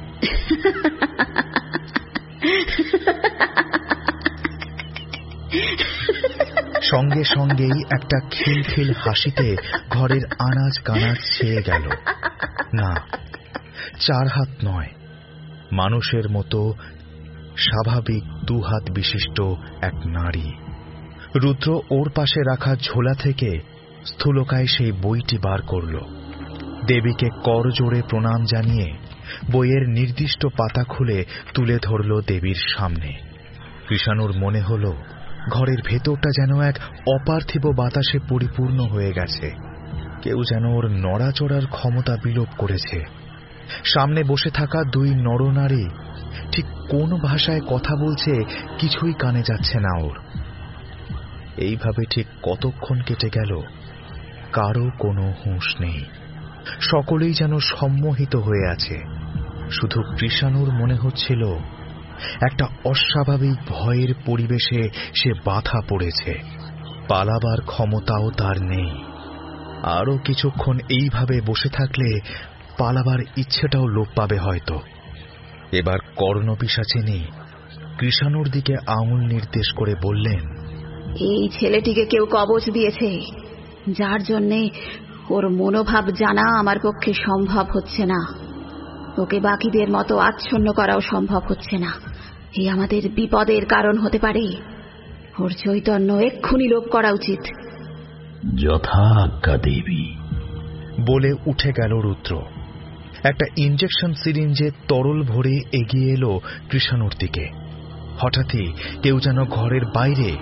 সঙ্গে সঙ্গেই একটা খিলখিল হাসিতে ঘরের আনাজ কানাজ ছেয়ে গেল। না, 4 হাত নয়, মানুষের মতো স্বাভাবিক 2 হাত বিশিষ্ট এক নারী। রুদ্র ওর পাশে রাখা ঝোলা থেকে স্থূলকায় সেই বইটি বার করল। দেবীকে কর জোড়ে প্রণাম জানিয়ে বইয়ের নির্দিষ্ট পাতা খুলে তুলে ধরল দেবীর সামনে। কৃষাণুর মনে হল ঘরের ভেতরটা যেন এক অপার্থিব বাতাসে পরিপূর্ণ হয়ে গেছে। কেউ যেন ওর নড়াচড়ার ক্ষমতা বিলোপ করেছে। সামনে বসে থাকা 2 নরনারী ঠিক কোন ভাষায় কথা বলছে কিছুই কানে যাচ্ছে না ওর। এইভাবে ঠিক কতক্ষণ কেটে গেল, কারো কোনো হুঁশ নেই। সকলেই যেন সম্মোহিত হয়ে আছে। শুধু কৃষাণুর মনে হচ্ছিল একটা অস্বাভাবিক ভয়ের পরিবেশে সে বাধা পড়েছে। পালাবার ক্ষমতাও তার নেই। আরো কিছুক্ষণ এইভাবে বসে থাকলে পালাবার ইচ্ছেটাও লোপ পাবে হয়তো। এবার কর্ণপিশাচিনী কৃষাণুর দিকে আঙুল নির্দেশ করে বললেন, এই ছেলেটিকে কেউ কবচ দিয়েছে, যার জন্যে ওর মনোভাব জানা আমার পক্ষে সম্ভব হচ্ছে না। ওকে বাকিদের মতো আচ্ছন্ন করাও সম্ভব হচ্ছে না। এই আমাদের বিপদের কারণ হতে পারে। ওর চৈতন্য এক্ষুনি লোপ করা উচিত। যথা আজ্ঞা দেবী, বলে উঠে গেল রুদ্র। একটা ইঞ্জেকশন সিরিঞ্জে তরল ভরে এগিয়ে এলো কৃষাণুর দিকে। হঠাৎই কেউ যেন ঘরের বাইরে,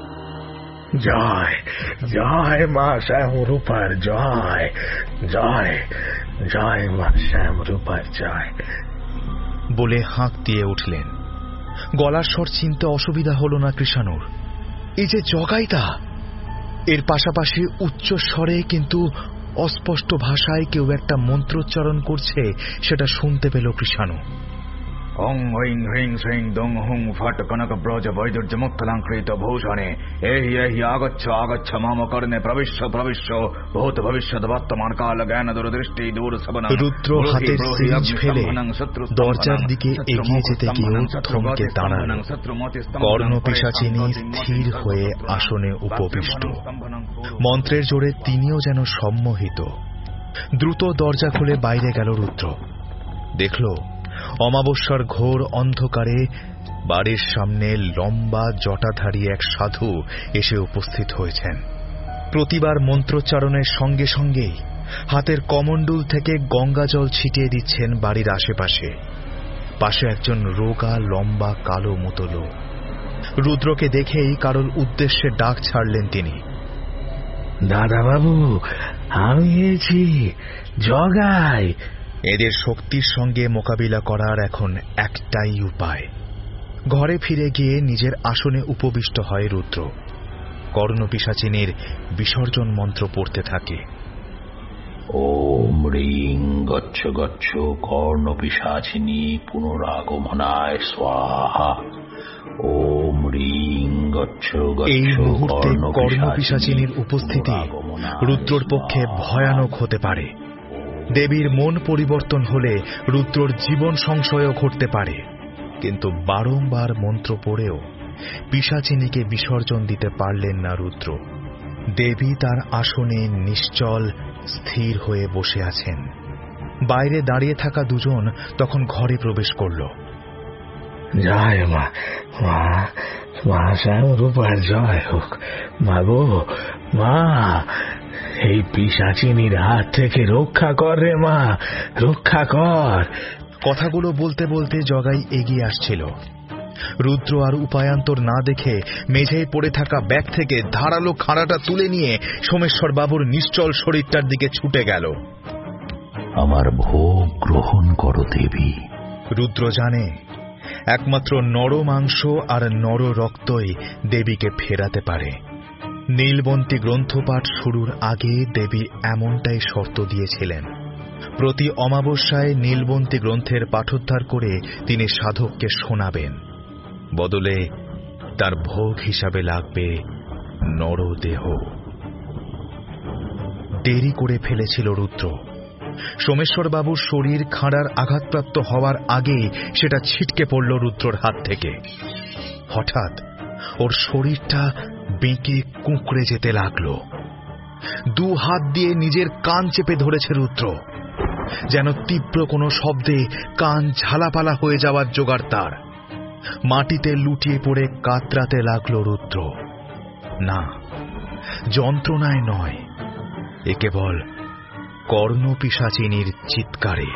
জয় জয় মা শ্যামরূপার জয়, জয় জয় মা শ্যামরূপার জয় বলে হাঁক দিয়ে উঠলেন। গলার স্বর চিনতে অসুবিধা হল না কৃষাণুর। এই যে জগাইদা, এর পাশাপাশি উচ্চ স্বরে কিন্তু অস্পষ্ট ভাষায় কেউ একটা মন্ত্রোচ্চারণ করছে, সেটা শুনতে পেল কৃষাণু। ওং হ্রিং হ্রিং শ্রিং দং হুং ফট কনক ব্রজ বৈদুর্যমুক্তলাঙ্কৃত ভূষণে এহি এহি আগচ্ছ আগচ্ছ মম কর্ণে প্রবিশ্য প্রবিশ্য ভূত ভবিষ্যৎ বর্তমান কাল জ্ঞান দূরদৃষ্টি দূর সবন। রুদ্র হাতের সিরিঞ্জ ফেলে দরজার দিকে এগিয়ে যেতে গিয়ে থমকে দাঁড়াল। কর্ণপিশাচিনী স্থির হয়ে আসনে উপবিষ্ট। মন্ত্রের জোরে তিনিও যেন সম্মোহিত। দ্রুত দরজা খুলে বাইরে গেল রুদ্র। দেখল অমাবস্যার ঘোর অন্ধকারে বাড়ির সামনে লম্বা জটাধারী এক সাধু এসে উপস্থিত হয়েছেন। প্রতিবার মন্ত্রোচ্চারণের সঙ্গে সঙ্গেই হাতের কমণ্ডুল থেকে গঙ্গা জল ছিটিয়ে দিচ্ছেন বাড়ির আশেপাশে। পাশে একজন রোগা লম্বা কালো মতো লোক। রুদ্রকে দেখেই কারোর উদ্দেশ্যে ডাক ছাড়লেন তিনি। দাদা বাবু, আমি এসেছি, জগাই। এদের শক্তির সঙ্গে মোকাবিলা করার এখন একটাই উপায়। ঘরে ফিরে গিয়ে নিজের আসনে উপবিষ্ট হয় রুদ্র। কর্ণপিশাচিনীর বিসর্জন মন্ত্র পড়তে থাকে। ওম রিং গচ্ছ গচ্ছ কর্ণপিশাচিনী পুনরাগমনায় স্বাহা। ওম রিং গচ্ছ গচ্ছ। এই মুহূর্তে কর্ণপিশাচিনীর উপস্থিতি রুদ্রর পক্ষে ভয়ানক হতে পারে। দেবীর মন পরিবর্তন হলে রুদ্রর জীবন সংশয়ও ঘটতে পারে। কিন্তু বারংবার মন্ত্র পড়েও পিশাচিনীকে বিসর্জন দিতে পারলেন না রুদ্র। দেবী তার আসনে নিশ্চল স্থির হয়ে বসে আছেন। বাইরে দাঁড়িয়ে থাকা দুজন তখন ঘরে প্রবেশ করল। জয় মা, মা, মা শ্যামরূপার জয় হোক। মা গো, মা, এই পিশাচিনীর হাত থেকে রক্ষা কর রে মা, রক্ষা কর। কথাগুলো বলতে বলতে জগাই এগিয়ে আসছিল। রুদ্র আর উপায়ান্তর না দেখে মেঝেয় পড়ে থাকা ব্যাগ থেকে ধারালো খাঁড়াটা তুলে নিয়ে সোমেশ্বর বাবুর নিশ্চল শরীরটার দিকে ছুটে গেল। আমার ভোগ গ্রহণ করো দেবী। রুদ্র জানে একমাত্র নর মাংস আর নর রক্তই দেবীকে ফেরাতে পারে। নীলবন্তী গ্রন্থপাঠ শুরুর আগে দেবী এমনটাই শর্ত দিয়েছিলেন। প্রতি অমাবস্যায় নীলবন্তী গ্রন্থের পাঠোদ্ধার করে তিনি সাধককে শোনাবেন। বদলে তার ভোগ হিসাবে লাগবে নরদেহ। দেরি করে ফেলেছিল রুদ্র। সোমেশ্বরবাবুর শরীর খাঁড়ার আঘাতপ্রাপ্ত হওয়ার আগে সেটা ছিটকে পড়ল রুদ্রর হাত থেকে। হঠাৎ ওর শরীরটা বেঁকে কুঁকড়ে যেতে লাগল। দু হাত দিয়ে নিজের কান চেপে ধরেছে রুদ্র, যেন তীব্র কোনো শব্দে কান ঝালাপালা হয়ে যাওয়ার জোগাড় তার। মাটিতে লুটিয়ে পড়ে কাতরাতে লাগল রুদ্র। না, যন্ত্রণায় নয়, এ কেবল কর্ণপিশাচিনীর চিৎকারে।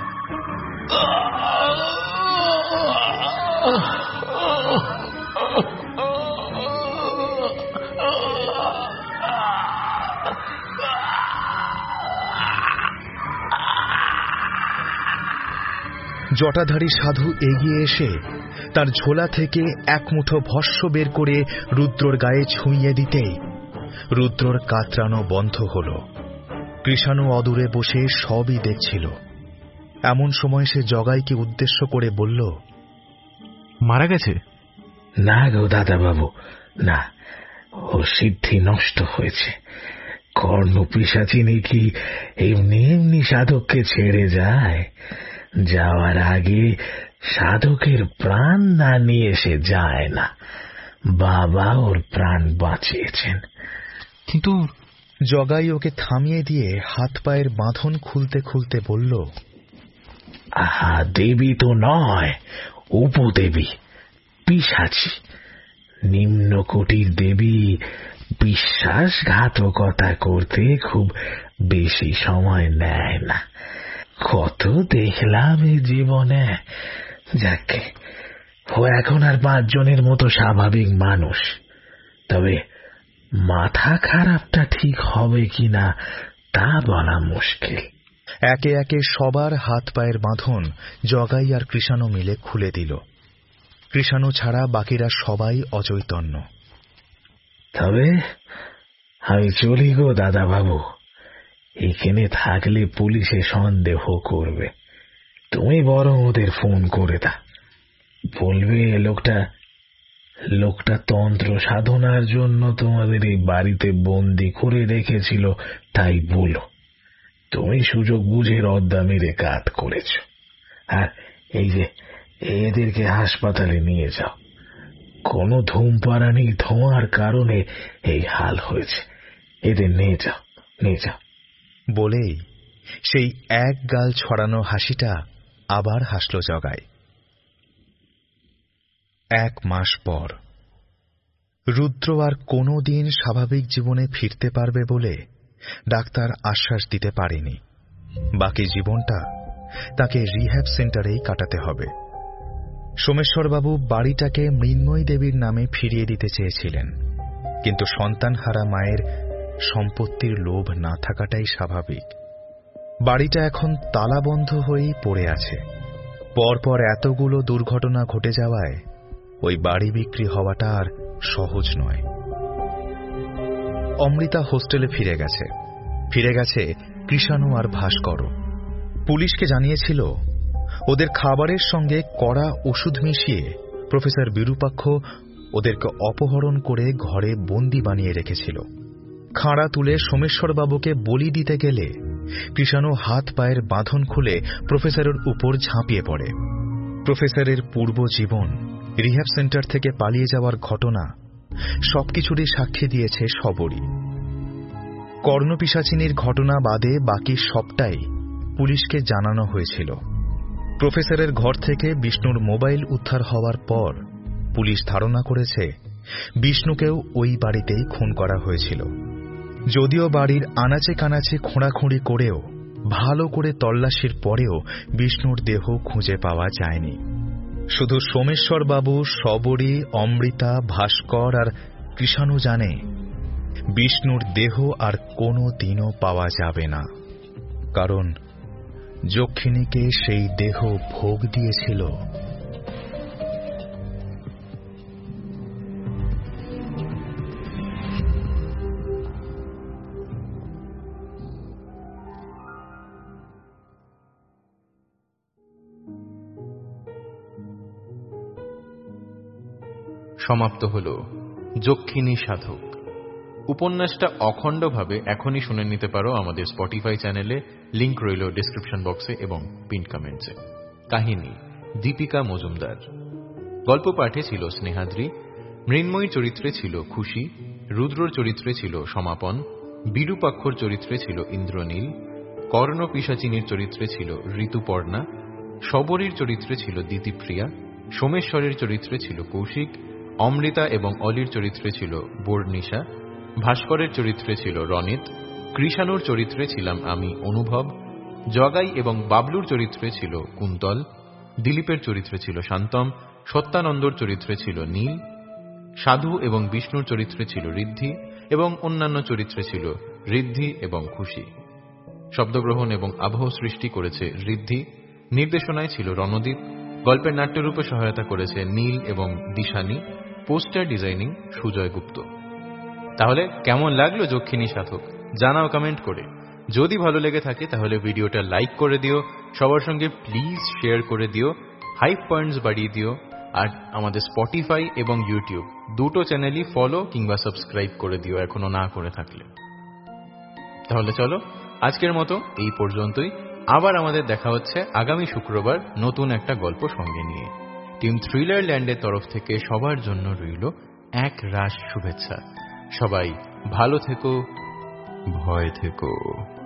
জটাধারী সাধু এগিয়ে এসে তার ঝোলা থেকে এক মুঠো ভস্ম বের করে রুদ্রর গায়ে ছুঁইয়ে দিতেই রুদ্রর কাতরানো বন্ধ হল। কৃষাণু অদূরে বসে সবই দেখছিল। এমন সময় সে জগাইকে উদ্দেশ্য করে বলল, মারা গেছে? না গো দাদা বাবু, না, ও সিদ্ধি নষ্ট হয়েছে। কর্ণপিশাচিনী কি এমনি এমনি সাধককে ছেড়ে যায়? যাওয়ার আগে সাধকের প্রাণ না নিয়ে সে যায় না। বাবা ওর প্রাণ বাঁচিয়েছেন। কিন্তু জগাই ওকে থামিয়ে দিয়ে হাত পায়ের বাঁধন খুলতে খুলতে বলল, আহা, দেবী তো নয়, উপদেবী, পিশাচী। নিম্নকোটির দেবী বিশ্বাসঘাতকতা করতে খুব বেশি সময় নেয় না। কত দেখলাম এই জীবনে। যাকে ও এখন আর 5 জনের মতো স্বাভাবিক মানুষ। তবে মাথা খারাপটা ঠিক হবে কিনা তা বলা মুশকিল। একে একে সবার হাত পায়ের বাঁধন জগাই আর কৃষাণু মিলে খুলে দিল। কৃষাণু ছাড়া বাকিরা সবাই অচৈতন্য। তবে আমি চলি গো দাদা বাবু, এখানে থাকলে পুলিশে সন্দেহ করবে। তুমি বরং ওদের ফোন করে দাও, বলবে লোকটা তন্ত্র সাধনার জন্য তোমাদের এই বাড়িতে বন্দি করে রেখেছিল, তাই বলো তুমি সুযোগ বুঝে রদ্দা মেরে কাজ করেছ। আর এই যে এদেরকে হাসপাতালে নিয়ে যাও। কোনো ধূমপাড়ানি ধোঁয়ার কারণে এই হাল হয়েছে, এদের নিয়ে যা বলেই সেই এক গাল ছড়ানো হাসিটা আবার হাসল জগাই। 1 মাস পর রুদ্র আর কোনোদিন স্বাভাবিক জীবনে ফিরতে পারবে বলে ডাক্তার আশ্বাস দিতে পারেনি। বাকি জীবনটা তাকে রিহ্যাব সেন্টারেই কাটাতে হবে। সোমেশ্বরবাবু বাড়িটাকে মৃন্ময়ী দেবীর নামে ফিরিয়ে দিতে চেয়েছিলেন, কিন্তু সন্তানহারা মায়ের সম্পত্তির লোভ না থাকাটাই স্বাভাবিক। বাড়িটা এখন তালাবন্ধ হয়েই পড়ে আছে। পরপর এতগুলো দুর্ঘটনা ঘটে যাওয়ায় ওই বাড়ি বিক্রি হওয়াটা আর সহজ নয়। অমৃতা হোস্টেলে ফিরে গেছে কৃষাণু আর ভাস্করও। পুলিশকে জানিয়েছিল ওদের খাবারের সঙ্গে কড়া ওষুধ মিশিয়ে প্রফেসর বিরূপাক্ষ ওদেরকে অপহরণ করে ঘরে বন্দী বানিয়ে রেখেছিল। খাঁড়া তুলে সোমেশ্বরবাবুকে বলি দিতে গেলে কৃষাণু হাত পায়ের বাঁধন খুলে প্রফেসরের উপর ঝাঁপিয়ে পড়ে। প্রফেসরের পূর্ব জীবন, রিহ্যাব সেন্টার থেকে পালিয়ে যাওয়ার ঘটনা সবকিছুরই সাক্ষী দিয়েছে সবরই। কর্ণপিশাচিনীর ঘটনা বাদে বাকি সবটাই পুলিশকে জানানো হয়েছিল। প্রফেসরের ঘর থেকে বিষ্ণুর মোবাইল উদ্ধার হওয়ার পর পুলিশ ধারণা করেছে বিষ্ণুকেও ওই বাড়িতেই খুন করা হয়েছিল। যদিও বাড়ির আনাচে কানাচে খোঁড়াখুঁড়ি করেও ভালো করে তল্লাশির পরেও বিষ্ণুর দেহ খুঁজে পাওয়া যায়নি। শুধু সোমেশ্বরবাবু, সবরী, অমৃতা, ভাস্কর আর কৃষাণু জানে বিষ্ণুর দেহ আর কোনো দিনও পাওয়া যাবে না, কারণ যক্ষিণীকে সেই দেহ ভোগ দিয়েছিল সমাপ্ত হল যক্ষিণী সাধক। উপন্যাসটা অখণ্ডভাবে এখনই শুনে নিতে পারো আমাদের স্পটিফাই চ্যানেলে, লিংক রইল ডেসক্রিপশন বক্সে এবং পিন কমেন্টসে। কাহিনী দীপিকা মজুমদার, গল্প পাঠে ছিল স্নেহাদ্রি, মৃন্ময়ী চরিত্রে ছিল খুশি, রুদ্রর চরিত্রে ছিল সমাপন, বিরূপাক্ষর চরিত্রে ছিল ইন্দ্রনীল, কর্ণপিশাচিনীর চরিত্রে ছিল ঋতুপর্ণা, সবরীর চরিত্রে ছিল দিতিপ্রিয়া, সোমেশ্বরের চরিত্রে ছিল কৌশিক, অমৃতা এবং অলির চরিত্রে ছিল বর্ণিশা, ভাস্করের চরিত্রে ছিল রনিত, কৃষাণুর চরিত্রে ছিলাম আমি অনুভব, জগাই এবং বাবলুর চরিত্রে ছিল কুন্তল, দিলীপের চরিত্রে ছিল শান্তম, সত্যানন্দর চরিত্রে ছিল নীল, সাধু এবং বিষ্ণুর চরিত্রে ছিল ঋদ্ধি এবং অন্যান্য চরিত্রে ছিল ঋদ্ধি এবং খুশি। শব্দগ্রহণ এবং আবহ সৃষ্টি করেছে ঋদ্ধি, নির্দেশনায় ছিল রণদীপ, গল্পের নাট্যরূপে সহায়তা করেছে নীল এবং দিশানি, পোস্টার ডিজাইনিং সুজয় গুপ্ত। তাহলে কেমন লাগলো যক্ষিণী সাধক জানাও কমেন্ট করে। যদি ভালো লেগে থাকে তাহলে ভিডিওটা লাইক করে দিও, সবার সঙ্গে প্লিজ শেয়ার করে দিও, হাইপ পয়েন্টস বাড়িয়ে দিও, আর আমাদের স্পটিফাই এবং ইউটিউব দুটো চ্যানেলই ফলো কিংবা সাবস্ক্রাইব করে দিও এখনো না করে থাকলে। তাহলে চলো আজকের মতো এই পর্যন্তই। আবার আমাদের দেখা হচ্ছে আগামী শুক্রবার নতুন একটা গল্প সঙ্গে নিয়ে। টিম থ্রিলার ল্যান্ডের তরফ থেকে সবার জন্য রইল এক রাশ শুভেচ্ছা। সবাই ভালো থেকো, ভয় থেকো।